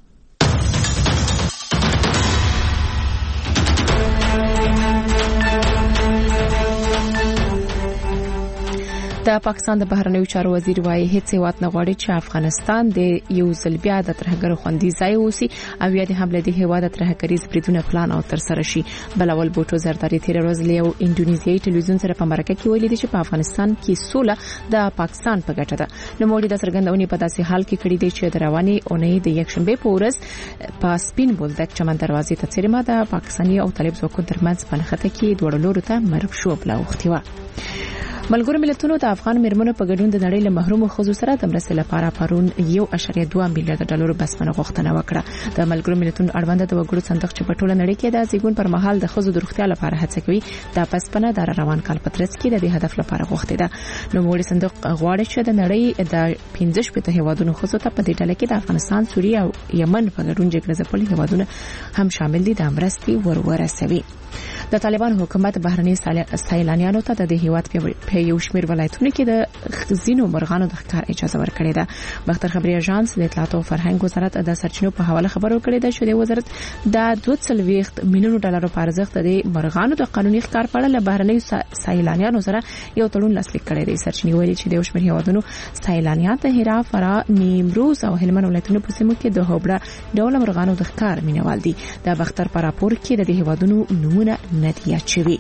د پاکستان د بهرنیو چارو وزیر وايي هیڅ هیواد نه غواړي چې افغانستان د یو ځل بیا د ترهګرو خوندي ځای اوسي او یا د حمله د هیواد ترهګریز بریدونه پلان او تر سره شي. بلول بوټو زرداری تیر ورځ له یو انډونیزیایي ټلویزیون سره په مرکه کې ویلي چې په افغانستان کې سوله د پاکستان په ګټه ده. نو موږ د څرګندونې په داسې حال کې کړی دی چې د رواني اونۍ د یکشنبه په ورځ په سپین بولدک چمن دروازې ته څیرمه د پاکستاني او طالب ځواکونو ترمنځ په نښته کې دوړ لورو ته مرګ شو بلا وختي و. ملګرو ملتونو د افغان میرمنو په ګډون د نړۍ له محرومو ښځو سره د مرستې لپاره پرون یو اعشاریه دوه میلیارډ ډالر بسنه غوښتنه وکړه. د ملګرو ملتونو اړوند د وګړو صندوق چې په ټوله نړۍ کې د زیږون پر مهال د ښځو د روغتیا لپاره هڅه کوي د بسنه د روان کال په ترڅ کې د دې هدف لپاره غوښتي ده. نو موږ صندوق غواړي چې د نړۍ د پنځه شپږ هیوادونو ښځو ته په دې ډله کې د افغانستان، سوریه او یمن په ګډون جګړه ځپلي هیوادونه هم شامل دي د مرستې ورورسوي. د طالبان حکومت بهرني سیلانیانو ته د هیواد په یو شمېر ولایتونو کې د خزینو مرغانو د ښکار اجازه ورکړې ده. بختر خبري اژانس د اطلاعات او فرهنګ وزارت د سرچینو په حواله خبرو کړې ده چې د وزارت د دوه سوه میلیون ډالر په ارزښت د مرغانو د قانوني ښکار په اړه له بهرني سیلانیانو سره یو تړون لاسلیک کړی دی. سرچینې ویلي چې د یو شمېر هیوادونو سیلانیان د هرات، فراه، نیمروز او هلمند ولایتونو په سیمو کې د هوبړه ډول مرغانو د ښکار مینوال دي. د بختر په راپور کې د هیوادونو نمونه ندیه چوي.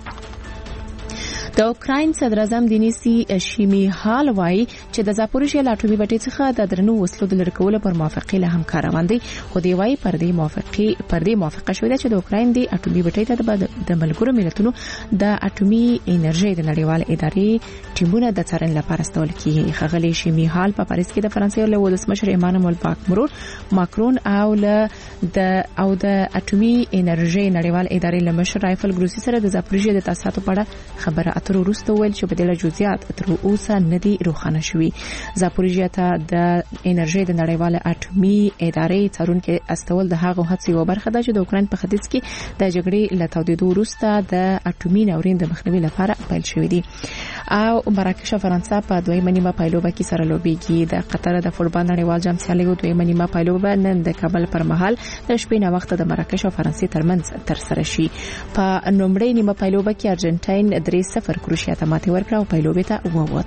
د اوکراین صدر اعظم دینیسی شیمیهال وایي چې د زاپوریژیا له اټومي بټۍ څخه د درنو وسلو د لرې کولو پر موافقې له هم کار روان دی. خو دی وایي پر دې موافقې پر دې موافقه شوې ده چې د اوکراین د اټومي بټۍ ته د ملګرو ملتونو د اټومي انرژي د نړیوال ادارې ټیمونه د څارنې لپاره استول کیږي. ښاغلي شیمیهال په پاریس کې د فرانسې له ولسمشر ایمانوئل ماکرون او له د او د اټومي انرژي نړیوال ادارې له مشر رایفل ګروسی سره د زاپوریژیا د تاسیساتو په اړه خبره تر وروسته ویل چې په دې له جزئیات تر اوسه ندي روښانه شوي. زاپوریژیا ته د انرژي د نړیواله اټومي ادارې څارونکو استول د هغه هڅې یو برخه ده چې د اوکراین په ختیځ کې د جګړې له تودېدو وروسته د اټومي ناورین د مخنیوي لپاره پیل شوی دی. او مراکش فرانسه په دویمه نیمه پایلوبه کې سره لوبېږي. د قطر د فوټبال نړیوال جام سیالیو دویمه نیمه پایلوبه نن د کابل پر مهال د شپې نه وخت د مراکش او فرانسې ترمنځ تر سره شي. په نومړۍ نیمه پایلوبه کې ارجنټاین درې صفر کروشیا ته ماتې ورکړه او پایلوبې ته ووت.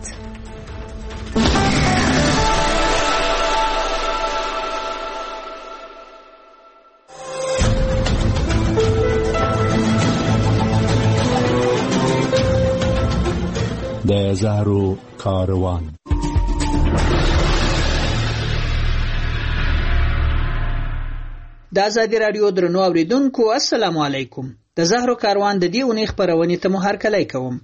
د زهرو کاروان. د آزادي رادیو درنو اوریدونکو السلام علیکم. د زهرو کاروان د دې اونۍ خبرونه ته مو هرکلی کوم.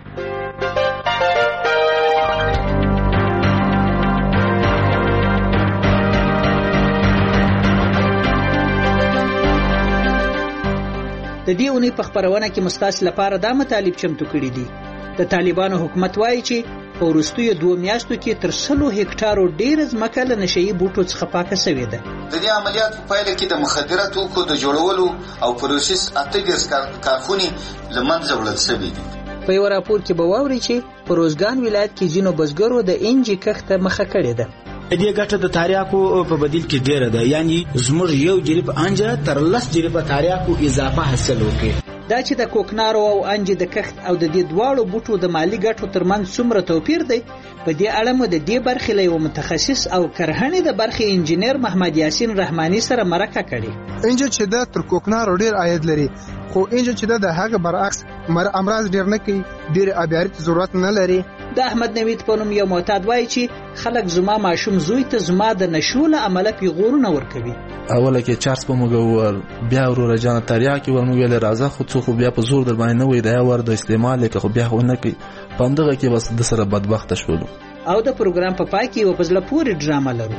د دې اونۍ په خبرونه کې مستاس لپاره دا مطالب چمتو کړي دي. د طالبانو حکومت وایي چې په وروستیو دوه میاشتو کې تر سلو هکټارو ډېر ځمکه له نشهیي بوټو څخه پاکه شوې ده. د دې عملیات په پایله کې د مخدره توکو د جوړولو او پروسس اته ډیرس کارخونې له منځه وړل شوې دي. په یو راپور کې به واورئ چې په په روزګان ولایت کې ځینو بزګرو د انجی کښت مخه کړې ده. دې ګټه د تاریاکو په بدیل کې ډیره ده، یعنی زموږ یو جریب انجه تر لس جریبه تاریاکو اضافه حاصل وکړي. دا چې د کوکنارو او انجی د کښت او د دې دواړو بوټو د مالی ګټو ترمنځ څومره توپیر دی، په دې اړه مو د دې برخې له یو متخصص او کرهڼې د برخې انجینر محمد یاسین رحمانی سره مرکه کړې. انجی چې د تر کوکنارو ډیر عاید لري، خو انجی چې د هغه برعکس مر امراض ډیر نه کوي، ډیر ابياري ضرورت نه لري. د احمد نوید په نوم یو معتاد وایي چې خلک زما ماشوم زوی ته زما د نشو له امله پیغورونه ورکوي. اوله کې چارس په موږ ور بیا ورور جان تریاکي ور موږ له راځه خو څو خو بیا په زور در باندې نه وي دا ور د استعمال کې خو بیا خو نه کوي پندغه کې بس د سره بدبخت شول. او د پروګرام په پای کې یو پزله پوری ډرامه لرو.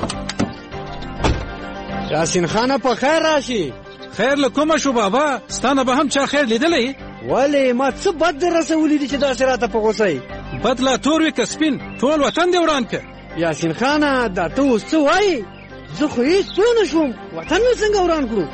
یاسین خان په خیر راشي. خیر لکوم شو بابا، ستانه به هم چا خیر لیدلې؟ ولی ما څه بد درسولې دي چې دا سراته په غوسه بدلا تور وی کسبین ټول وطن دی وران ک. یاسین خان دا ته اوس څه وایي؟ زه خو هیڅ څه نه شوم، وطن مې څنګه وران کړو؟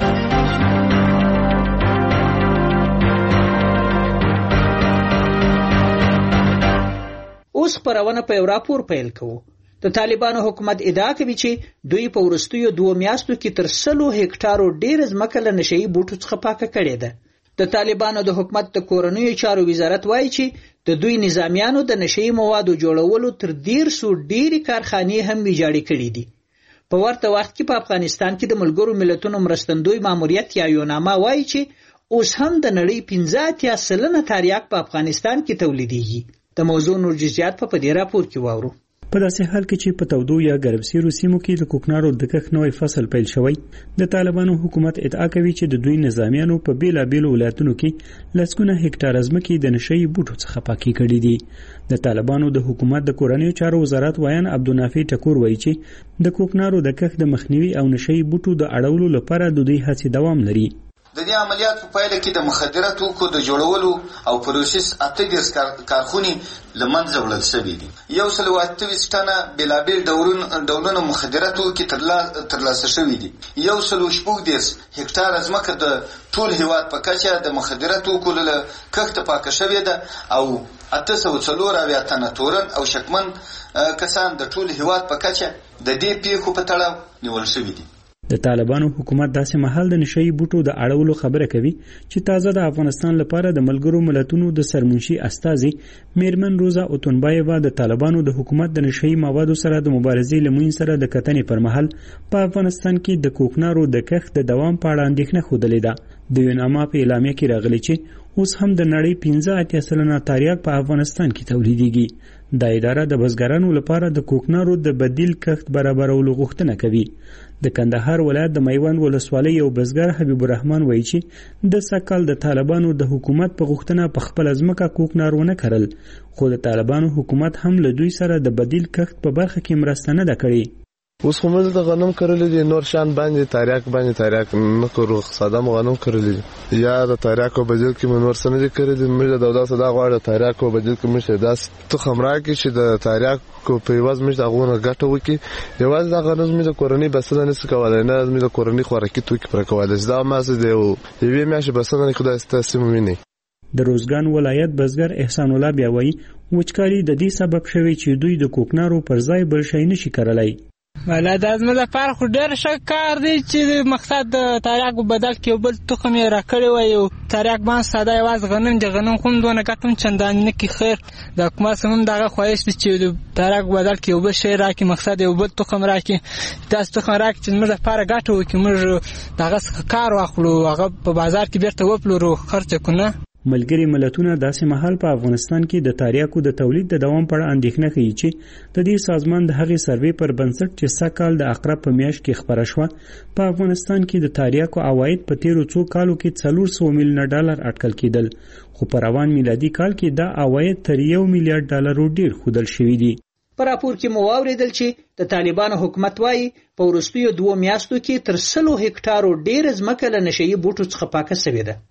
اوس خبرونه په یو راپور پیل کوو. د طالبانو حکومت ادعا کوي چې دوی په ورستیو دوه میاشتو کې تر سلو هکټارو ډیر ځمکه له نشئی بوټو څخه پاکه کړې ده. د طالبانو د حکومت د کورنیو چارو وزارت وایي چې د دوی نظامیانو د نشئی موادو جوړولو تر ډیر سو ډیری کارخانې هم ویجاړې کړې دي. په ورته وخت کې په افغانستان کې د ملګرو ملتونو مرستندوی ماموریت یا یوناما وایي چې اوس هم د نړۍ پنځه اتیا سلنه تریاک په افغانستان کې تولیدېږي. د موضوع نور جزئیات په دې راپور کې واورو. په داسې حال کې چې په تودو یا ګرمسیرو سیمو کې د کوکنارو د کښت نوې فصل پیل شوی، د طالبانو حکومت ادعا کوي چې د دوی نظامیانو په بیلابیلو ولایتونو کې لسګونه هکټار ځمکې د نشئی بوټو څخه پاکي کړې دي. د طالبانو د حکومت د کورنیو چارو وزارت وایان عبدالنافع ټکور وایي چې د کوکنارو د کښت د مخنیوي او نشئی بوټو د اړولو لپاره د دوی هڅې دوام لري. د دې عملیات په پایله کې د مخدره توکو د جوړولو او پروسس اته دیرش کارخونې له منځه وړل شوي دي. یو سل او اته ویشت ټنه بېلابېل ډولونه مخدره توکي ترلاسه شوي دي. یو سل او شپږ دیرش هکټاره ځمکه د ټول هېواد په کچه د مخدره توکو له کښته پاکه شوې ده او اته سوه څلور اویا تنه تورن او شکمن کسان د ټول هېواد په کچه د دې پیښو په تړاو نیول شوي دي. د طالبانو حکومت داسې مهال د نشئی بوټو د اړولو خبره کوي چې تازه د افغانستان لپاره د ملګرو ملتونو د سرمنشي استازي میرمن روزا اوتونبایوا د طالبانو د حکومت د نشئی موادو سره د مبارزې لموین سره د کتنې پر مهال په افغانستان کې د کوکنارو د کښت د دوام په اړه اندېښنه ښودلې ده. د یوناما په اعلامیه کې راغلی چې اوس هم د نړۍ پنځه اتیا سلنه تریاک په افغانستان کې تولیدېږي. دا اداره د بزګرانو لپاره د کوکنارو د بدیل کښت برابرولو غوښتنه کوي. د کندهار ولایت د میوند ولسوالۍ یو بزګر حبیب الرحمن وایي چې د سکل د طالبانو د حکومت په غوښتنه په خپل ځمکه کوکنار ونه کرل، خو د طالبانو حکومت هم له دوی سره د بدیل کښت په برخه کې مرسته نه ده کړې. اوس خو موږ د غنم کرلې دي، نور شان باندې تریاک باندې تریاک نه کړو، ساده غنم کرلې دي. یا د تریاکو بدیل کې موږ نور څه نه دي کړی. موږ د دولت صدا غواړو تریاکو بدیل کې موږ داس تخم راکړي چې د تریاکو په یوازې موږ دغونه ګټه وکړي. یوازې د غنم موږ د کورنۍ بسنه نشو کولای، نه موږ د کورنۍ خوراکي توکي پر کولای. دا ماسه دی یوې میاشتې بسنه نه خدای ستاسو مینه. د روزګان ولایت بزګر احسان الله بیا وایي وچکالي د دې سبب شوی چې دوی د کوکنارو پر ځای بل شی نشي کولای. ولا د ازمه لپاره خو ډېر ښه کار دی چې مقصد د تریاک بدل کې یو بل تخم یې راکړی وای او تریاک باندې ساده یوازې غنم د غنم خو دونه ګټم چندان نه کې خیر د حکومت هم دغه خواهش دی چې د تریاک بدل کې یو بل شی راکړي، مقصد یو بل تخم راکړي، داس تخم راکړي چې موږ لپاره ګټه وکړي، موږ دغه کار واخلو، هغه په بازار کې بیرته وپلورو، خرڅ کړو. ملګری ملتونه داسې مهال په افغانستان کې د تریاکو د تولید د دوام په اړه اندېښنه کوي چې د دې سازمان د هغې سروې پر بنسټ چې سږ د اقرب په میاشت کې خبره شوه په افغانستان کې د تریاکو عواید په تیرو څو کالو کې څلور سوه میلیونه ډالر اټکل کېدل، خو په روان میلادي کال کې دا عواید تر یو میلیارډ ډالرو ډیر ښودل شوي دي. په راپور کې مو واورېدل چې د طالبانو حکومت وایي په وروستیو دوو میاشتو کې تر سلو هکټارو ډیر ځمکه له نشئی بوټو څخه پاکه شوې ده.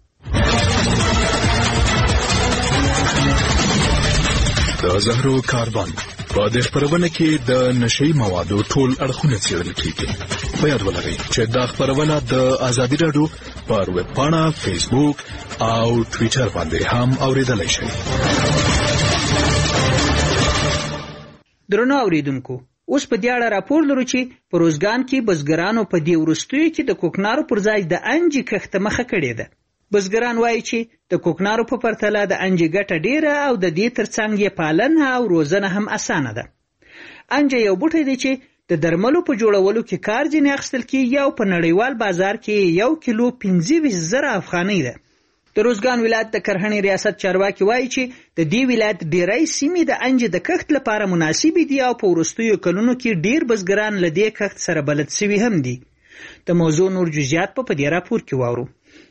د زهرو کاروان په دې خبرونه کې د نشئی موادو ټول اړخونه څېړل کیږي. په یاد ولرئ چې دا خبرونه د آزادي راډیو پر ویب پاڼه، فیسبوک او ټویټر باندې هم اوریدلای شئ. درنو اوریدونکو، اوس په دې اړه راپور لرو چې په روزګان کې بزګرانو په دې وروستیو کې د کوکنارو پر ځای د انجي کښت مخه کړې ده. بزګران وایي چې د کوکنارو په پرتله د انجي ګټه ډیره او د دې ترڅنګ یې پالنه او روزنه هم اسانه ده. انجي یو بوټی دی چې د درملو په جوړولو کې کار ځینې اخیستل کېږي او په نړیوال بازار کې یو کیلو پنځه ویشت زره افغانۍ ده. د روزګان ولایت د کرهڼې ریاست چارواکي وایي چې د دې ولایت ډیری سیمې د انجي د کښت لپاره مناسبې دي او په وروستیو کلونو کې ډیر بزګران له دې کښت سره بلد سوي هم دي. د موضوع نور جزئیات په دې راپور کې واورو.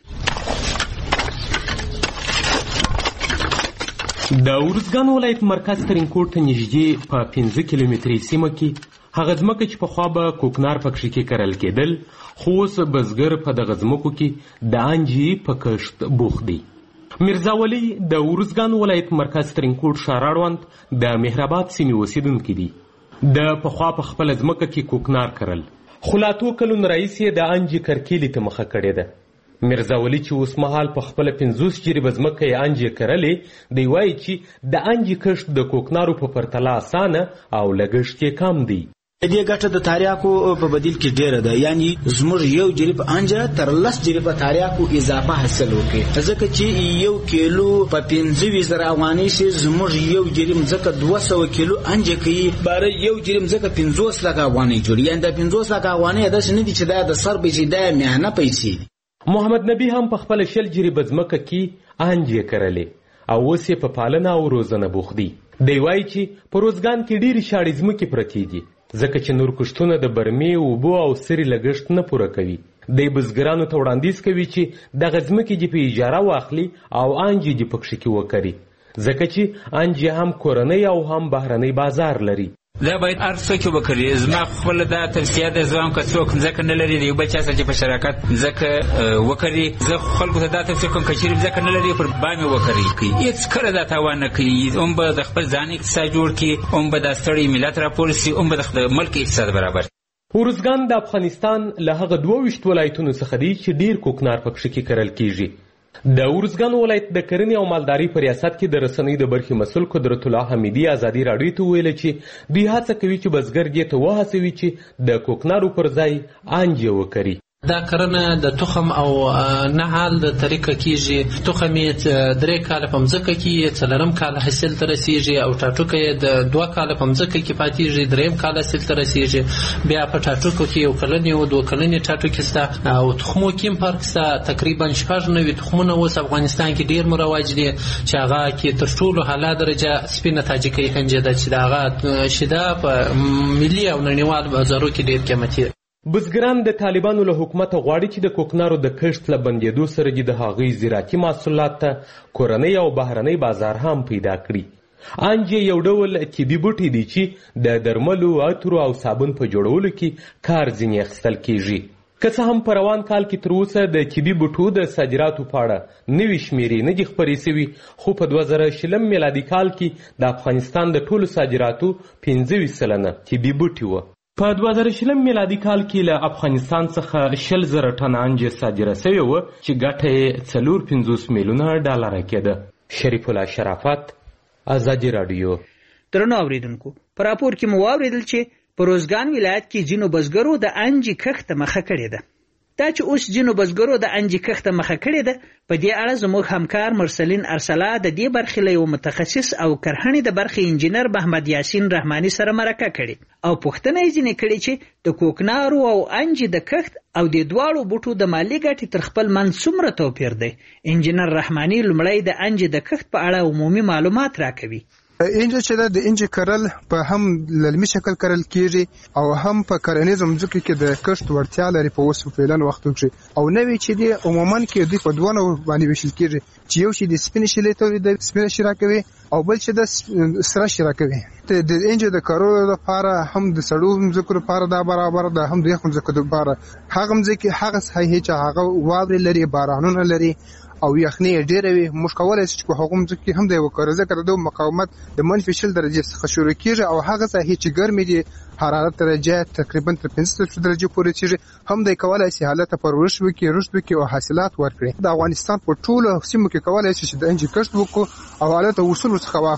د ارزګان ولایت مرکز ترینکوټ ته نږدې په پنځه کیلومتري سیمه کې هغه ځمکه چې پخوا به کوکنار پکښې کې کرل کېدل، خو اوس بزګر په دغه ځمکو کې د انجي په کښت بوخت دی. میرزا ولی د ارزګان ولایت مرکز ترینکوټ ښاراړوند د مهرآباد سیمې اوسیدونکی دی. د پخوا په خپله ځمکه کې کوکنار کرل، خو لا څو کلونو راهیسې د انجي کرکیلې ته مخه کړې ده. میرزا ولی چې اوس مهال په خپله پنځوس جریبه ځمکه یې انجي کرلې، دی وایي چې د انجي کښت د کوکنارو په پرتله اسانه او لګښت یې کم دی. د دې ګټه د تاریاکو په بدیل کې ډیره ده، یعنی زموږ یو جریب انجه تر لس جریبه تاریاکو اضافه حاصل وکړي، ځکه چې یو کیلو په پنځه ویشت زره افغانۍ شي، زموږ یو جریب ځکه دوه سوه کیلو انجه کوي، باره یو جریب ځکه پنځوس لکه افغانۍ جوړي. یعنې د پنځوس لکه افغانۍ داسې نه دي چې دا د سر پیسې، دا یې مهنه پیسې دي. محمد نبی هم په خپله شل جریبه ځمکه کې انجي کرلې او اوس یې په پالنه او روزنه بوخت دی. دی وایي چې په روزګان کې ډېرې شاړې ځمکې پرتې دي، ځکه چې نور کښتونه د برمې، اوبو او سرې لګښت نه پوره کوي. دی بزګرانو ته وړاندیز کوي چې دغه ځمکې دې په اجاره واخلي او انجي دې پکښې کې وکري، ځکه چې انجي هم کورنۍ او هم بهرنۍ بازار لري. دا باید هر څوک وکړي. زما خپله دا توصیه ده، زه هم که څوک ځمکه نه لري د یو بل چا سره چې په شراکت ځمکه وکړي، زه خلکو ته دا توصیه کوم که چېرې ځمکه نه لري پر بام یې وکړي، هېڅکله دا تاوان نه کوي. هم به د خپل ځاني اقتصاد جوړ کړي، هم به دا ستړی ملت راپور شي، هم به د ملک اقتصاد برابر. ارزګان د افغانستان له هغه دوه ویشت ولایتونو څخه دی چې ډېر کوکنار پکښې کې کرل کېږي. د ارزګان ولایت د کرنې او مالدارۍ په ریاست کې د رسنۍ د برخې مسؤل قدرت الله حمیدي ازادي راډیو ته وویل چې دوی هڅه کوي چې بزګر دې ته وهڅوي چې د کوکنارو پر ځای انجي وکري. دا کرنه د تخم او نهال د طریقه کیږي. تخم یې درې کاله په مځکه کې، څلورم کال حاصل ته رسیږي، او ټاټوکه یې د دوه کاله په مځکه کې پاتېږي، دریم کال حاصل ته رسیږي. بیا په ټاټوکو کې یو کلنې او دوه کلنې ټاټوکې شته، او تخمو کې هم فرق شته. تقریبا شپږ نوي تخمونه اوس افغانستان کې ډېر مروج دي، چې هغه کې تر ټولو اعلی درجه سپینه تاجکۍ کنجه ده، چې د هغه شیده په ملي او نړیوال بازارو کې ډېر قیمتي ده. بزګران د طالبانو له حکومته غواړي چې د کوکنارو د کښت له بندېدو سره دې د هغوی زراعتي محصولات ته کورنۍ او بهرنۍ بازار هم پیدا کړي. انجي یو ډول طبي بوټی دی چې د درملو، عطرو او صابون په جوړولو کې کار ځینې اخیستل کېږي. که څه هم په روان کال کې تر اوسه د طبي بوټو د صادراتو په اړه نوې شمېرې نه دي خپرې شوي، خو په دوه زره شلم میلادي کال کې د افغانستان د ټولو صادراتو پنځه ویشت سلنه طبي بوټي وه. په دوه زره شلم میلادي کال کې له افغانستان څخه شل زره ټنه انجي صادره سوې وه، چې ګټه یې څلور پنځوس میلیونه ډالره کېده. شریف الله شرافت، ازادي راډیو. درنو اوریدونکو، په راپور کې مو واورېدل چې په روزګان ولایت کې ځینو بزګرو د انجي کښت ته مخه کړې ده. دا چې اوس ځینو بزګرو د انجي کښت ته مخه کړې ده، په دې اړه زموږ همکار مرسلین ارسلا د دې برخې له یو متخصص او کرهڼې د برخې انجینر محمد یاسین رحماني سره مرکه کړې او پوښتنه یې ځینې کړې چې د کوکنارو او انجي د کښت او د دواړو بوټو د مالي ګټې تر خپل منځ څومره توپیر دی. انجینر رحماني لومړی د انجي د کښت په اړه عمومي معلومات راکوي. انجي چې ده د انجي کرل په هم للمي شکل کرل کېږي او هم په کرنیزو مځکو کې د کښت وړتیا لري په اوس فعلا وختو کې. او نوې چې دی عموما کې دوی په دوه نوعو باندې ویشل کېږي، چې یو چې د سپینې شیلې تولیدوي، سپینه شیره کوي، او بل چې د سره شیره کوي. د انجي د کرلو لپاره هم د سړو مځکو لپاره دا برابر ده، هم د یخو مځکو لپاره. هغه مځکې هغه ساحې چې هغه واورې لري، بارانونه لري او یخنۍ ډېره وي، موږ کولی شو چې په هغو مځکو کې هم دی وکړو، ځکه د دوی مقاومت د منفي شل درجې څخه شروع کېږي. او هغه ساحې چې ګرمې دي، حرارت درجه تقریبا تر پنځه درجې پورې رسېږي، هم دی کولی شي هلته پرورش وکړي، رشد وکړي او حاصلات ورکړي. د افغانستان په ټولو سیمو کې کولی شي چې د انجي کښت وکړو او هلته اصول ورڅخه واخلو.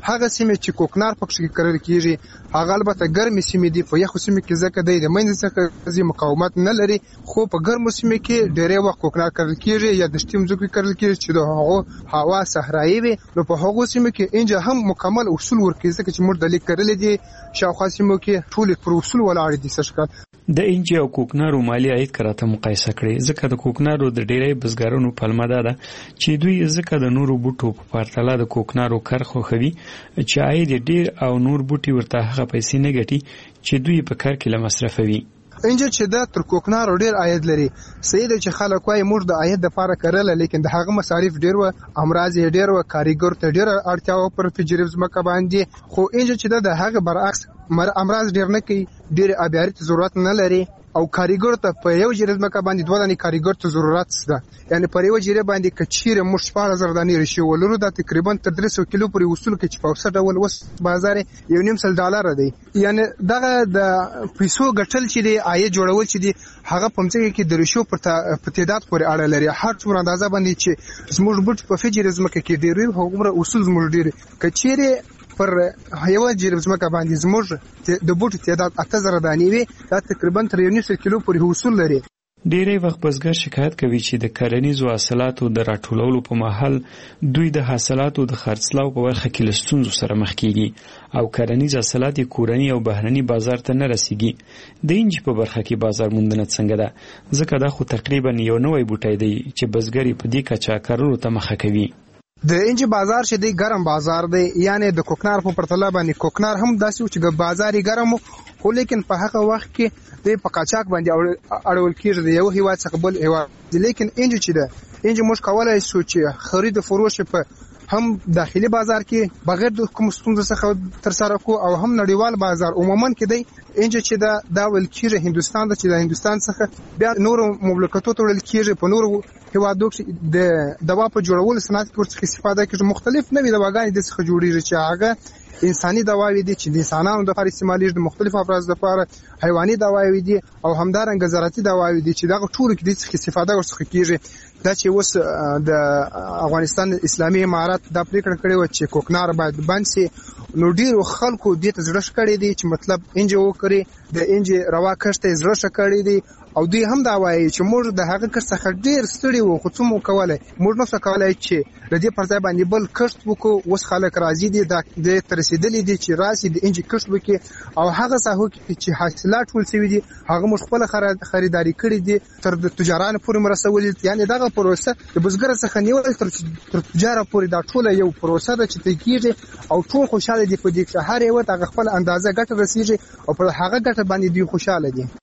هغه سیمې چې کوکنار پکې کرل کیږي هغه البته ګرمې سیمې دي په یخو سیمو کې ځکه د منځ څخه ځي مقاومت نه لري خو په ګرمو سیمو کې ډېرې وخت کوکنار کرل کیږي یا د شتیم ځکه کرل کیږي چې د هغه هوا صحرایي وي نو په هغو سیمو کې انجه هم مکمل اصول ورکړي ځکه چې موږ د لیک کړل دي شاوخوا سیمو کې ټول پر اصول ولاړ دي سشکل د انجی او کوکنارو مالی عاید کراته مقایسه کړي ځکه د کوکنارو د ډیری بزګرانو پلمه ده چې دوی ځکه د نورو بوټو په پرتله د کوکنارو کرخو خوي چې عاید ډیر او نور بوټي ورته هغه پیسې نه ګټي چې دوی په کار کې لمصرفوي انجه چې دا تر کوکنارو ډیر عاید لري صحیح ده چې خلک وايي موږ د عاید لپاره کړل لیکن د هغه مصارف ډیر و امراض ډیر و کاریګر ته ډیر اړتیا و پر تجربه زمکه باندې خو انجه چې د هغه برعکس امراض ډیر نه کوي ډیر ابياري ضرورت نه لري او کاریګر ته په یو جریز مکه باندې دوه دانی کاریګر ته ضرورت شته یعنی پر یو جری باندې کچیره مش شپږ هزار دانی رشي ولرو د تقریبا تر درې سوه کیلو پورې وصول کې چې په اوسه ډول وس بازار یو نیم سل ډالر دی یعنی دغه د پیسو ګټل چې دی عاید جوړول چې دی هغه په مڅ کې د رشو پر تعداد پورې اړه لري هر څومره اندازه باندې چې زموږ بوت په فجریز مکه کې ډیر هغه اصول زموږ ډیر کچیره پر یو جریب زمکه باندې زموږ د بوټو تعداد اته زره دانی وي دا تقریبا تر یو نیم سل کیلو پورې وصول لري ډیری وخت بزګر شکایت کوي چې د کرنیزو حاصلاتو د راټولولو په مهال دوی د حاصلاتو د خرڅلاو په برخه کې له ستونزو سره مخ کیږي او کرنیز حاصلات کورني او بهرني بازار ته نه رسیږي د انجی په برخه کې بازار موندنه څنګه ده ځکه دا خو تقریبا یو نوې بوټی دی چې بزګر په دې کچا کارولو ته مخه کوي د انجی بازار چې دی ګرم بازار دی یعنی د کوکنار په پرتله باندې کوکنار هم داسې چې د بازاري ګرم خو لیکن په هغه وخت کې د پکاچاک باندې اړول کېږي د یو هیواد څخه بل هیواد لیکن انجی چې ده انجی موږ کولای شو چې خرید فروش په هم داخلي بازار کې بغیر د کوم ستونزې څخه تر سره کو او هم نړیوال بازار عموما کې دی انجی چې دا د ول کېږي هندستان د چې د هندستان څخه بیا نور مملکتونو ته وړل کېږي په نور هیوادو کې د دوا په جوړولو صنعت کې ورڅخه استفاده کوي مختلف نوې دواګانې د څخه جوړیږي چې هغه انساني دواوی دي چې د انسانانو د لپاره استعمالېږي د مختلفو افراد لپاره حیواني دواوی دي او همدارنګه زراعتي دواوی دي چې دغه ټول کې د څخه استفاده ورڅخه کیږي دا چې اوس د افغانستان اسلامي امارات د پریکړه کړې و چې کوکنار باید بند شي نو ډیرو خلکو دې ته زړه کړی دي چې مطلب انجی وکړي د انجی روا کښته زړه کړی دي او دوی هم دا وایي چې موږ د هغه کښ څخه ډیر ستړي وو خو څه مو کولای موږ نو څه کولای چې د دې پر ځای باندې بل کښت وکړو اوس خلک راضي دي د ترسیدلې دي چې راسي د انجی کښت وکړي او هغه ساحو کې چې حاصلات ټول شوي دي هغه موږ خپل خریداري کړې دي تر د تجارانو پورې مرسول یعنی دغه پروسه د بزګر څخه نیول تر تجار پورې دا ټول یو پروسه ده چې تکیږي او ټول خوشاله دي په دې چې هر یو ته خپل اندازه ګټه رسیږي او په هغه ګټه باندې دوی خوشاله دي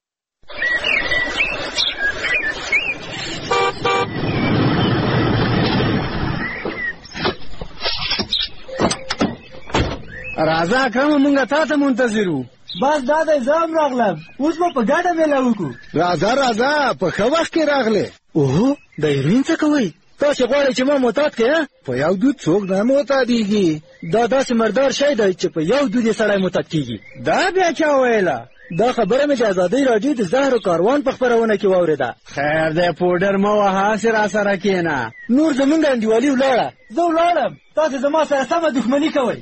راځه کوم مونږه تاسو منتظرو بس دا د ځام راغلم اوس په ګډه مېلا وکړو راځه راځه په خو وخت کې راغله اوه د هیروین څه کوي تاسو غواړئ چې ما معتاد کړئ په یو دود څوک نه معتادیږي دا داسې مردار شی دی چې په یو دود یې سړی معتاد کیږي دا بیا چا ویله دا خبره مې د ازادۍ راډیو د زهر و کاروان په خپرونه کې واورېده خیر دی پوډر مه وهه هسې راسره کښېنه نور زمونږ انډیوالي ولاړه زه ولاړم تاسې زما سره سمه دښمني کوئ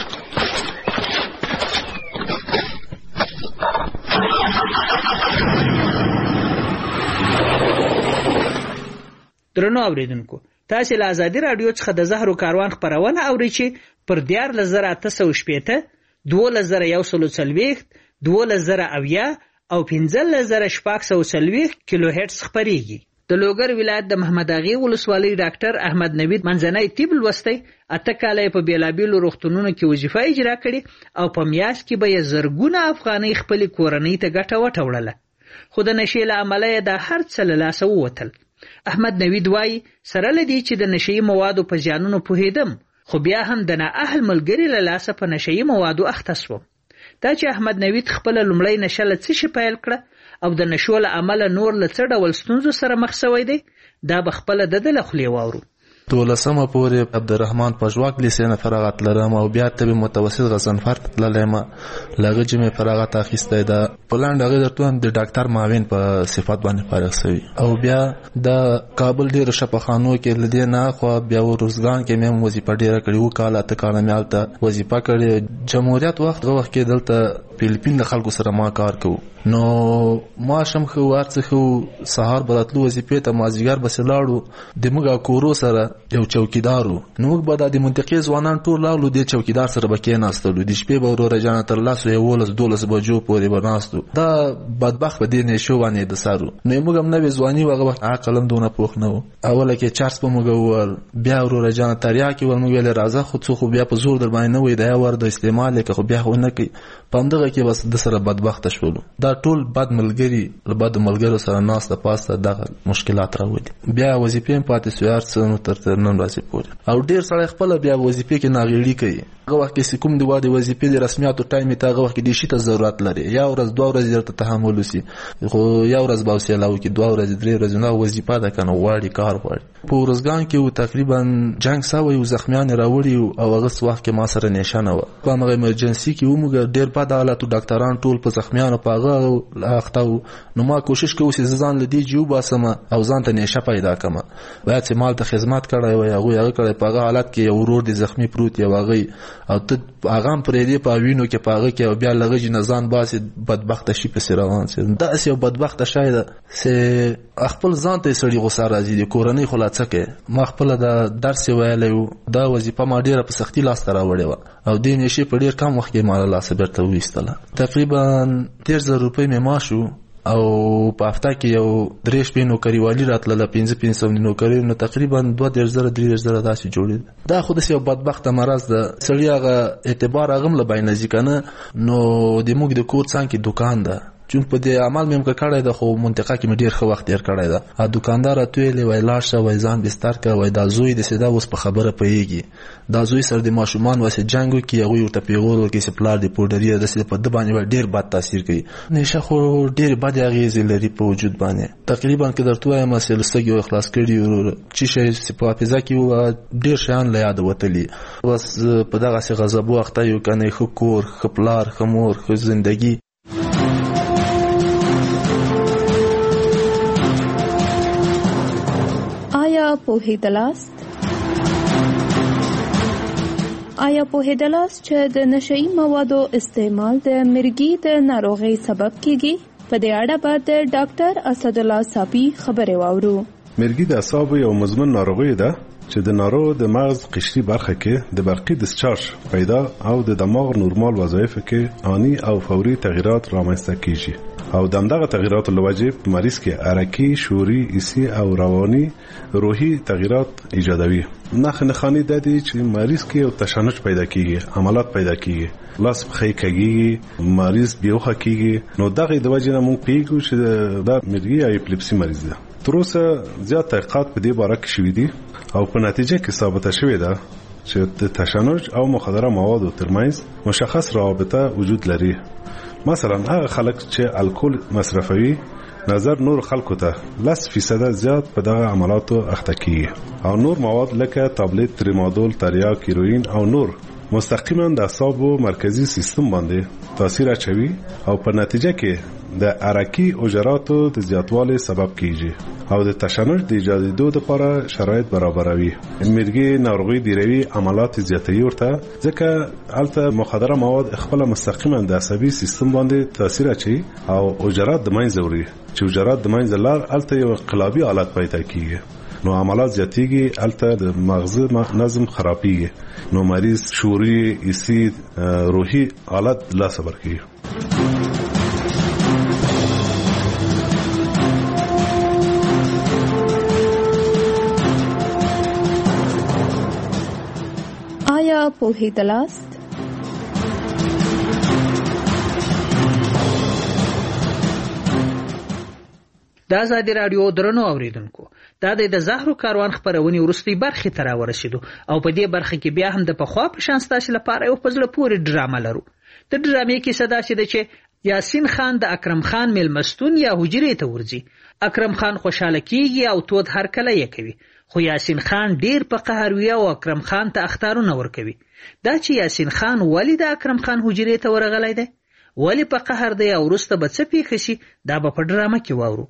درنو اوریدونکو تاسو له ازادي رادیو څخه د زهر و کاروان خبرونه اورئ چې پر دیارلس زره اته سوه شپېته دولس زره یو سل څلوېښت دولس زره اویا او پنځلس زره شپږ سوه څلوېښت کیلو هرتز خپریږي د لوګر ولایت د محمد اغې ولسوالۍ ډاکټر احمد نوید منځنی طب لوستی اته کاله په بیلابیلو روغتونونو کې وظیفه اجرا کړې او په میاشت کې به یې زرګونه افغانۍ خپلې کورنۍ ته ګټه وټوړله خو د نشې له امله یې دا هر څه له لاسه ووتل احمد نوید وایي سره له دې چې د نشهیي موادو په زیانونو پوهېدم خو بیا هم د نااهل ملګري له لاسه په نشهیي موادو اخته سوم دا چې احمد نوید خپله لومړۍ نشه له څه شي پیل کړه او د نشو له امله نور له څه ډول ستونزو سره مخ شوی دی دا به خپله د ده له خولې واورو دولسمه پورې عبدالرحمن پژواک لیسې نه فراغت لرم او بیا طب متوسط غضنفر ته تللی یم، له هغه چې مې فراغت اخیستی ده. په لنډ هغې درته وایم د ډاکټر معاون په صفت باندې فارغ شوي. او بیا د کابل ډېرو شفاخانو کې له دې نه اخوا بیا روزګان کې مې هم وظیفه ډېره کړې، اووه کاله اته کاله مې هلته وظیفه کړې. جمهوریت وخت هغه وخت کې دلته فیلیپین د خلکو سره ما کار کوو، نو معاش هم ښه و، هر څه ښه و. سهار به راتلو وظیفې ته، مازدیګر بسې لاړو. د موږ کورو سره یو چوکیدار و، نو موږ به دا د منطقې ځوانان ټول راغلو، دې چوکیدار سره به کېناستلو، د شپې به وروره جانه تر لسو یولس دولس بجو پورې به ناستو. دا بدبخت په دې نشو باندې د سر و. نو موږ هم نوې ځواني و، هغه وخت عقل هم دونه پوخ نه و. اوله کې چرس به موږ وویل، بیا وروره جانه تریاکې ول، موږ ویلې راځه، خو څو خو بیا په زور در باندې نه وایي، دا ور د استعمال یې که خو بیا خو نه کوي. په همدغه کې بس د سره بدبخته شولو. دا ټول بد ملګري له بدو ملګرو سره ناسته پاسته دغه مشکلات راولي. بیا وظیفې هم پاتې سوې هر څه نو تر نن ورځې پورې. او ډېر سړی خپله بیا وظیفې کې ناغېړي کوي. هغه وخت کې چې کوم د وا د وظیفې د رسمیاتو ټایم ته هغه وخت کې ډېر شي ته ضرورت لري، یا ورځ دوه ورځې درته تحمل وسي، خو یا ورځ به حوصله وکړي، دوه ورځې درې ورځې نه وظیفه ده که نه غواړي کار غواړي. په ورځګان کې و تقریبا جنګ سوی و، زخمیان یې راوړي او هغه وخت کې ما سره نیشه نه وه. په همغه ایمرجنسي کې وموږ ډېر بد حالت و، ډاکټران ټول په زخمیانو په هغه اخته و. نو ما کوشش کوو چې زه ځان له دې جې وباسم او ځان ته نیشه پیدا کړم. باید چې مال ته خدمت کړی وای، هغوی هغه کړی. په هغه حالت کې یو ورور دې زخمي پروت یو هغوی، او ته هغه هم پرېږدې په وینو کې په هغه کې، او بیا له غږې نه ځان باسې بدبخته شي پسې روان سي. داسې یو بدبخته شی ده چې خپل ځان ته یې سړي غوسه راځي، د کورنۍ خو لا څه کوې. ما خپله د درس یې ویلی و، دا وظیفه ما ډېره په سختي لاسته راوړې وه، او دې نیشې په ډېر کم وخت کې ما له لاسه بېرته وویستله. تقریبا دېرش زره روپۍ مې معاش و، او په هفته کې یو درې شپې نوکریوالي راتلله، پنځه پنځه سوه نوکري، نو تقریبا دوه دېرش زره درې دېرش زره داسې جوړېده. دا خو داسې یو بدبخته مرض ده، سړي هغه اعتبار هغه هم له بینه ځي که نه. نو د موږ د کور څنګ کې دوکان ده، چون په دې عمل مې هم که کړی ده، خو منطقه کې مې ډېر ښه وخت تېر کړی ده. ا دوکاندار راته ویلې وایي لاړ شه، وایي ځان بستر کړه، وایي دا زوی دې سیده اوس په خبره پوهېږي، دا زوی سره د ماشومان واسې جنګ وکړي، هغوی ورته پیغور ورکړي چې پلار دې پوډري ده، داسې په ده باندې به ډېر بد تاثیر کوي. نیشه خو ډېرې بدې اغېزې لري په وجود باندې. تقریبا که درته وایم چې له سترګې و خلاص کړي وروره، چې شی چې په حافظه کې وه ډېر شیان له یاده وتلي. بس په دغسې غضبو اخته یو که نه، ښه کور، ښه پلار، ښه مور، ښه زندګي. آیا پوهېدلاست؟ آیا پوهېدلاست چې د نشهیي موادو استعمال د مرګي د ناروغۍ سبب کیږي؟ په دې اړه به د ډاکټر اسدالله صافي خبرې واورو. مرګي د اعصابو یو مزمن ناروغي ده چې د ناروغ د مغز قشري برخه کې د برقي ډسچارج پیدا او د دماغ نورمال وظایفو کې آني او فوري تغیرات رامنځته کیږي، او د همدغه تغیراتو له وجې په مریض کې حرکي، شعوري، حسي او رواني روحي تغیرات ایجادوي. نښې نښانې دا دي چې مریض کې یو تشنج پیدا کیږي، عملات پیدا کیږي، لاس پښې کږېږي، مریض بېهوښه کیږي. نو دغې د وجې نه موږ پوهېږو چې دا مرګي یا اپلیپسي مریض ده. تر اوسه زیات تحقیقات په دې باره کې شوي دي، او په نتیجه کې ثابته شوې ده چې د تشنج او مخدره موادو ترمنځ مشخص رابطه وجود لري. مثلا هغه خلک چې الکول مصرفوي نظر نور خلکو ته لس فیصده زیات په دغه عملاتو اخته کیږي، او نور مواد لکه تابلیت، تریمادول، تریاک، هیروین او نور مستقیما د اعصابو مرکزی سیستم باندې تاثیر اچوي، او په نتیجه کې د حرکي حجراتو د زیاتوالي سبب کیږي، او د تشنج د ایجادېدو لپاره شرایط برابروي. مرګي ناروغي ډیروي عملات زیاتوي ورته، ځکه هلته مخدره مواد خپل مستقیما د عصبي سیستم باندې تاثیر اچوي او حجرات د منځه وړي، چې حجرات د منځه لار هلته یو انقلابي حالت پیدا کیږي. نو عملات زیاتیږي، هلته د مغز نظم خرابېږي، نو مریض شعوري، حسي، روحي حالت لا صبر کوي. آیا پوهېدلاست؟ د ازادي راډیو درنو اوریدونکو، دا د زهرو کاروان خبرونې وروستۍ برخې ته راورسېدو، او په دې برخه کې بیا هم د پخوا په شان ستاسو لپاره یو په زړه پورې ډرامه لرو. د ډرامې کیسه داسې ده چې یاسین خان د اکرم خان میلمستون یا حجرې ته ورځي، اکرم خان خوشاله کیږي او تود هرکله یې کوي، خو یاسین خان ډیر په قهر وي او اکرم خان ته اخطارونه ورکوي. دا چې یاسین خان ولی د اکرم خان حجرې ته ورغلی دی، ولی په قهر دی او وروسته به څه پیښ شي، دا به په ډرامه کې واورو.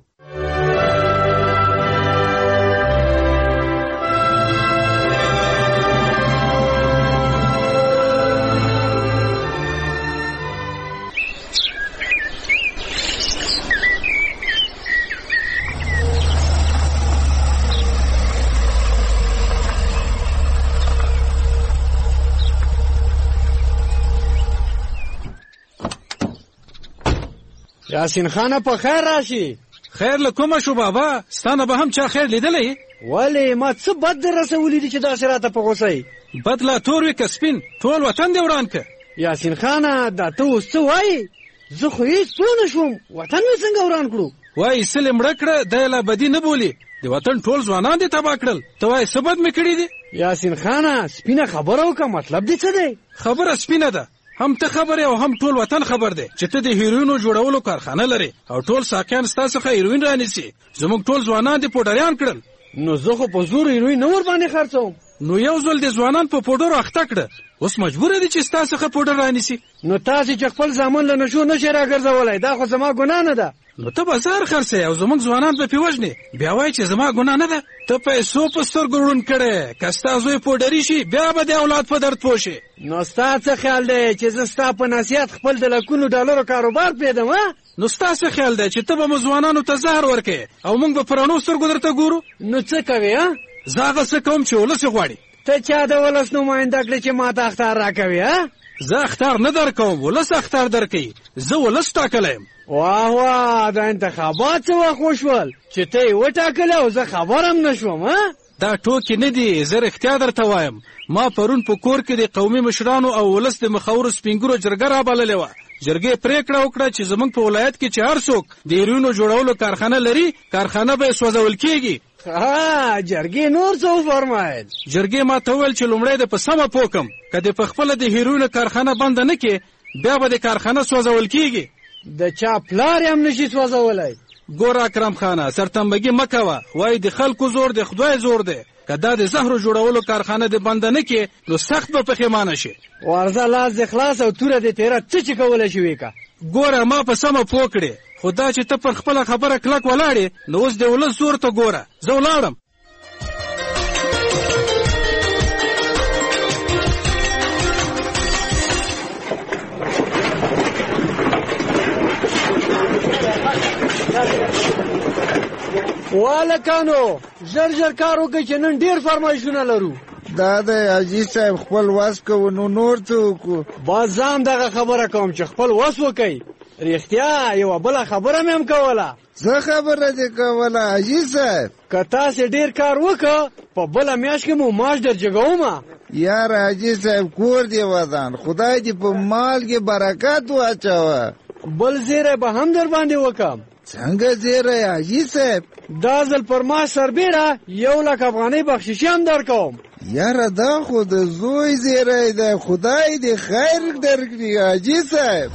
یاسین خانه په خیر راشي. خیر له کومه شو بابا؟ ستانه به هم چا خیر لیدلی؟ ولې ما څه بد در رسولی دي چې داسې راته په غوسه یې؟ بد لا تور وي که سپین، ټول وطن دې وران که. یاسین خانه دا ته اوس څه وایې؟ زه خو هېڅ پوه نه شوم، وطن مې څنګه وران کړو؟ وایي سلې مړه کړه دی لا بدي نه بولي، د وطن ټول ځوانان دې تباه کړل، ته وایې څه بد مې کړي دي؟ یاسین خانه سپینه خبره وکړه، مطلب دې څه دی؟ خبره سپینه ده، هم ته خبر او هم ټول وطن خبر دی چې ته د هیروینو جوړولو کارخانه لري او ټول ساقیان ستا څخه هیروین رانیسي. زموږ ټول ځوانان دې پوډریان کړل. نو زه خو په زور هیروین نه ور باندې خرڅوم. نو یو ځل د ځوانان په پوډرو اخته کړه، اوس مجبوره دي چې ستا څخه پوډر رانیسي. نو تاسې چې خپل زامن له نشو نشئ راګرځولی، دا خو زما ګناه نه ده. نو ته بازار خرڅې او زموږ ځوانان به پې وژنې، بیا وایې چې زما ګناه نه ده. ته پیسو په سترګو ړوند کړی، که ستا زوی پوډري شي بیا به د اولاد په درد پوه شي. نو ستا څه خیال دی چې زه ستا په نصیحت خپل د لکونو ډالرو کاروبار پرېږدم؟ نو ستا څه خیال دی چې ته به مو ځوانانو ته زهر ورکې او موږ به په رڼو سترګو درته ګورو؟ نو څه کوې؟ زه هغه څه کوم چې ولس یې غواړي. ته چا د ولس نماینده کړې چې ما ته اختار راکوې؟ زه اختار نه در کوم، ولس اختار در کوي، زه ولس ټاکلی یم. واه واه، دا انتخابات څه وخت وشول چې ته یې وټاکلی او زه خبر هم نه شوم؟ دا ټوکې نه دي، زه رښتیا درته وایم. ما پرون په کور کې د قومي مشرانو او ولس د مخورو سپینګرو جرګه رابللې وه. جرګې پرېکړه وکړه چې زموږ په ولایت کې چې هر څوک د هیروینو جوړولو کارخانه لري، کارخانه به یې سوځول کېږي. ها، جرګې نور څه وفرمایل؟ جرګې ما ته وویل چې لومړی د په سمه پوه کړم، که دې په خپله د هیروینو کارخانه بنده نه کړې بیا به د کارخانه سوځول کېږي. د چا پلار یې هم نشي سوځولی. ګوره اکرم خانه، سرتنبګي مه کوه، وایي د خلکو زور د خدای زور دی. که دا د زهرو جوړولو کارخانه دې بنده نه کړې نو سخت به پښیمانه شي. ورځه لاس دې خلاص او توره دې تیره، څه چې کولی شي وکړه. ګوره ما په سمه پوه کړې، خو دا چې ته پر خپله خبره کلک ولاړې نو اوس د ولس زور ته ګوره. زه ولاړم. والکانو ژر ژر کار وکړئ چې نن ډېر فرمایشونه لرو. دا دی حاجي صاحب، خپل وس کوو نو نور څه وکړو؟ باز زه هم دغه خبره کوم چې خپل وس وکئ. رښتیا یوه بله خبره مې هم کوله. څه خبره دې کوله حاجي صاحب؟ که تاسې ډېر کار وکړه په بله میاشت کې مو معاش در جګومه. یار حاجي صاحب کور دې ودان، خدای دې په مال کې برکت واچوه. بل زیری به هم در باندې وکم. څنګه زیری حاجي صاحب؟ دا ځل پر معاش سربیره یو لک افغانۍ بخششي هم در کوم. یاره دا خو د زوی زیری دی، خدای دې خیر درکړي حاجي صاحب.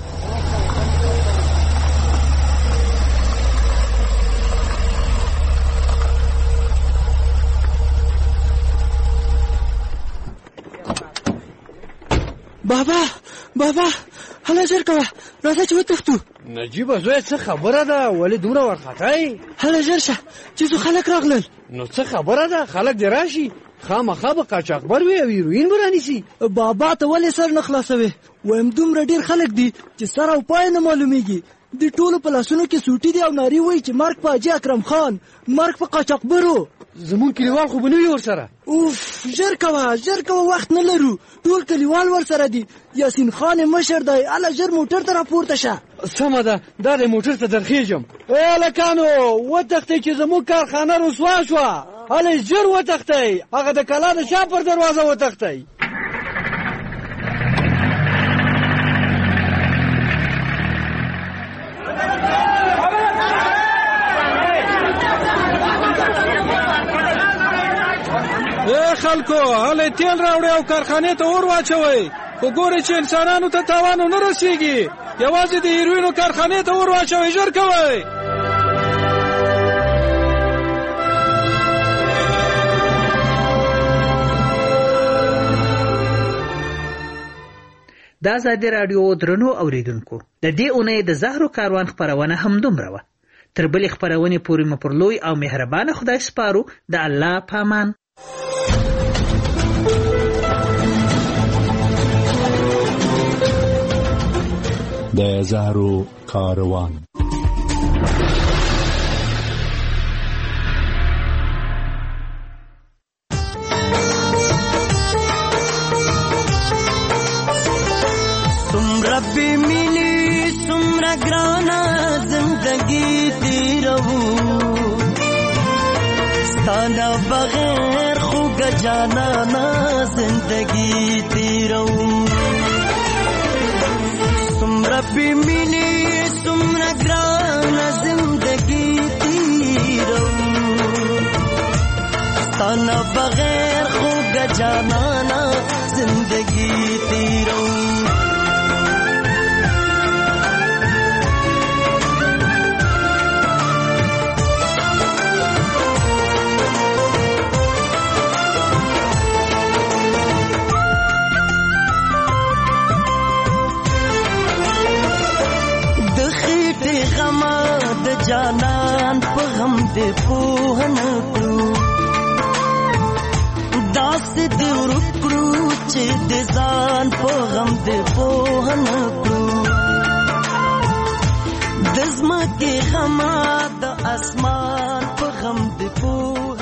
بابا بابا هله ژر کوه، راځه چې وتښتو. نجیبه زویه څه خبره ده؟ ولې دومره وارخطا یې؟ هله ژر شه چې څو خلک راغلل. نو څه خبره ده؟ خلک دې راشي، خامخا به قاچاقبر وي او هیروین به رانیسي. بابا ته ولې سر نه خلاصوې؟ وایم دومره ډېر خلک دي چې سر او پای نه معلومیږي. د ټولو په لاسونو کې سوټي دي او نارې وایي چې مرګ په حاجي اکرم خان، مرګ په قاچاقبرو. زمون کلیوال خو به نه وي ورسره. اوف، ژر کوه ژر کوه، وخت نه لرو، ټول کلیوال ورسره دي. یاسین خان یې مشر دی، هله ژر موټر ته راپورته شه. سمه ده، دا دی موټر ته درخېږم. ای هلکانو وتښتئ چې زموږ کارخانه رسوا شوه. هله ژر وتښتئ، هغه د کلا د شا پر دروازه وتښتئ. ای خلکو، هله تیل راوړئ او کارخانې ته اور واچوئ، خو ګورئ چې انسانانو ته تاوان ونه رسېږي. یوازې د هیروینو کارخانې ته اور واچوئ، ژر کوئ. د ازادي راډیو درنو اوریدونکو د دې اونۍ د زهرو کاروان خپرونه همدومره وه. تر بلې خپرونې پورې مو پر لوی او مهربانه خدای سپارو. د الله په امان. د زهرو کاروان. ربی ملی سمرا گرانا زندگی تیرہو ستانا بغیر خوگ جانا نا زندگی تیرہو سمرا بی ملی سمرا گرانا زندگی تیرہو ستانا بغیر خوگ جانا نا زندگی تیرہو جانان په غم دې پوهن کړو داسې دې ورکړو چې دې ځان په غم دې پوهن کړو د ځمکې غم د اسمان په غم دې پوهن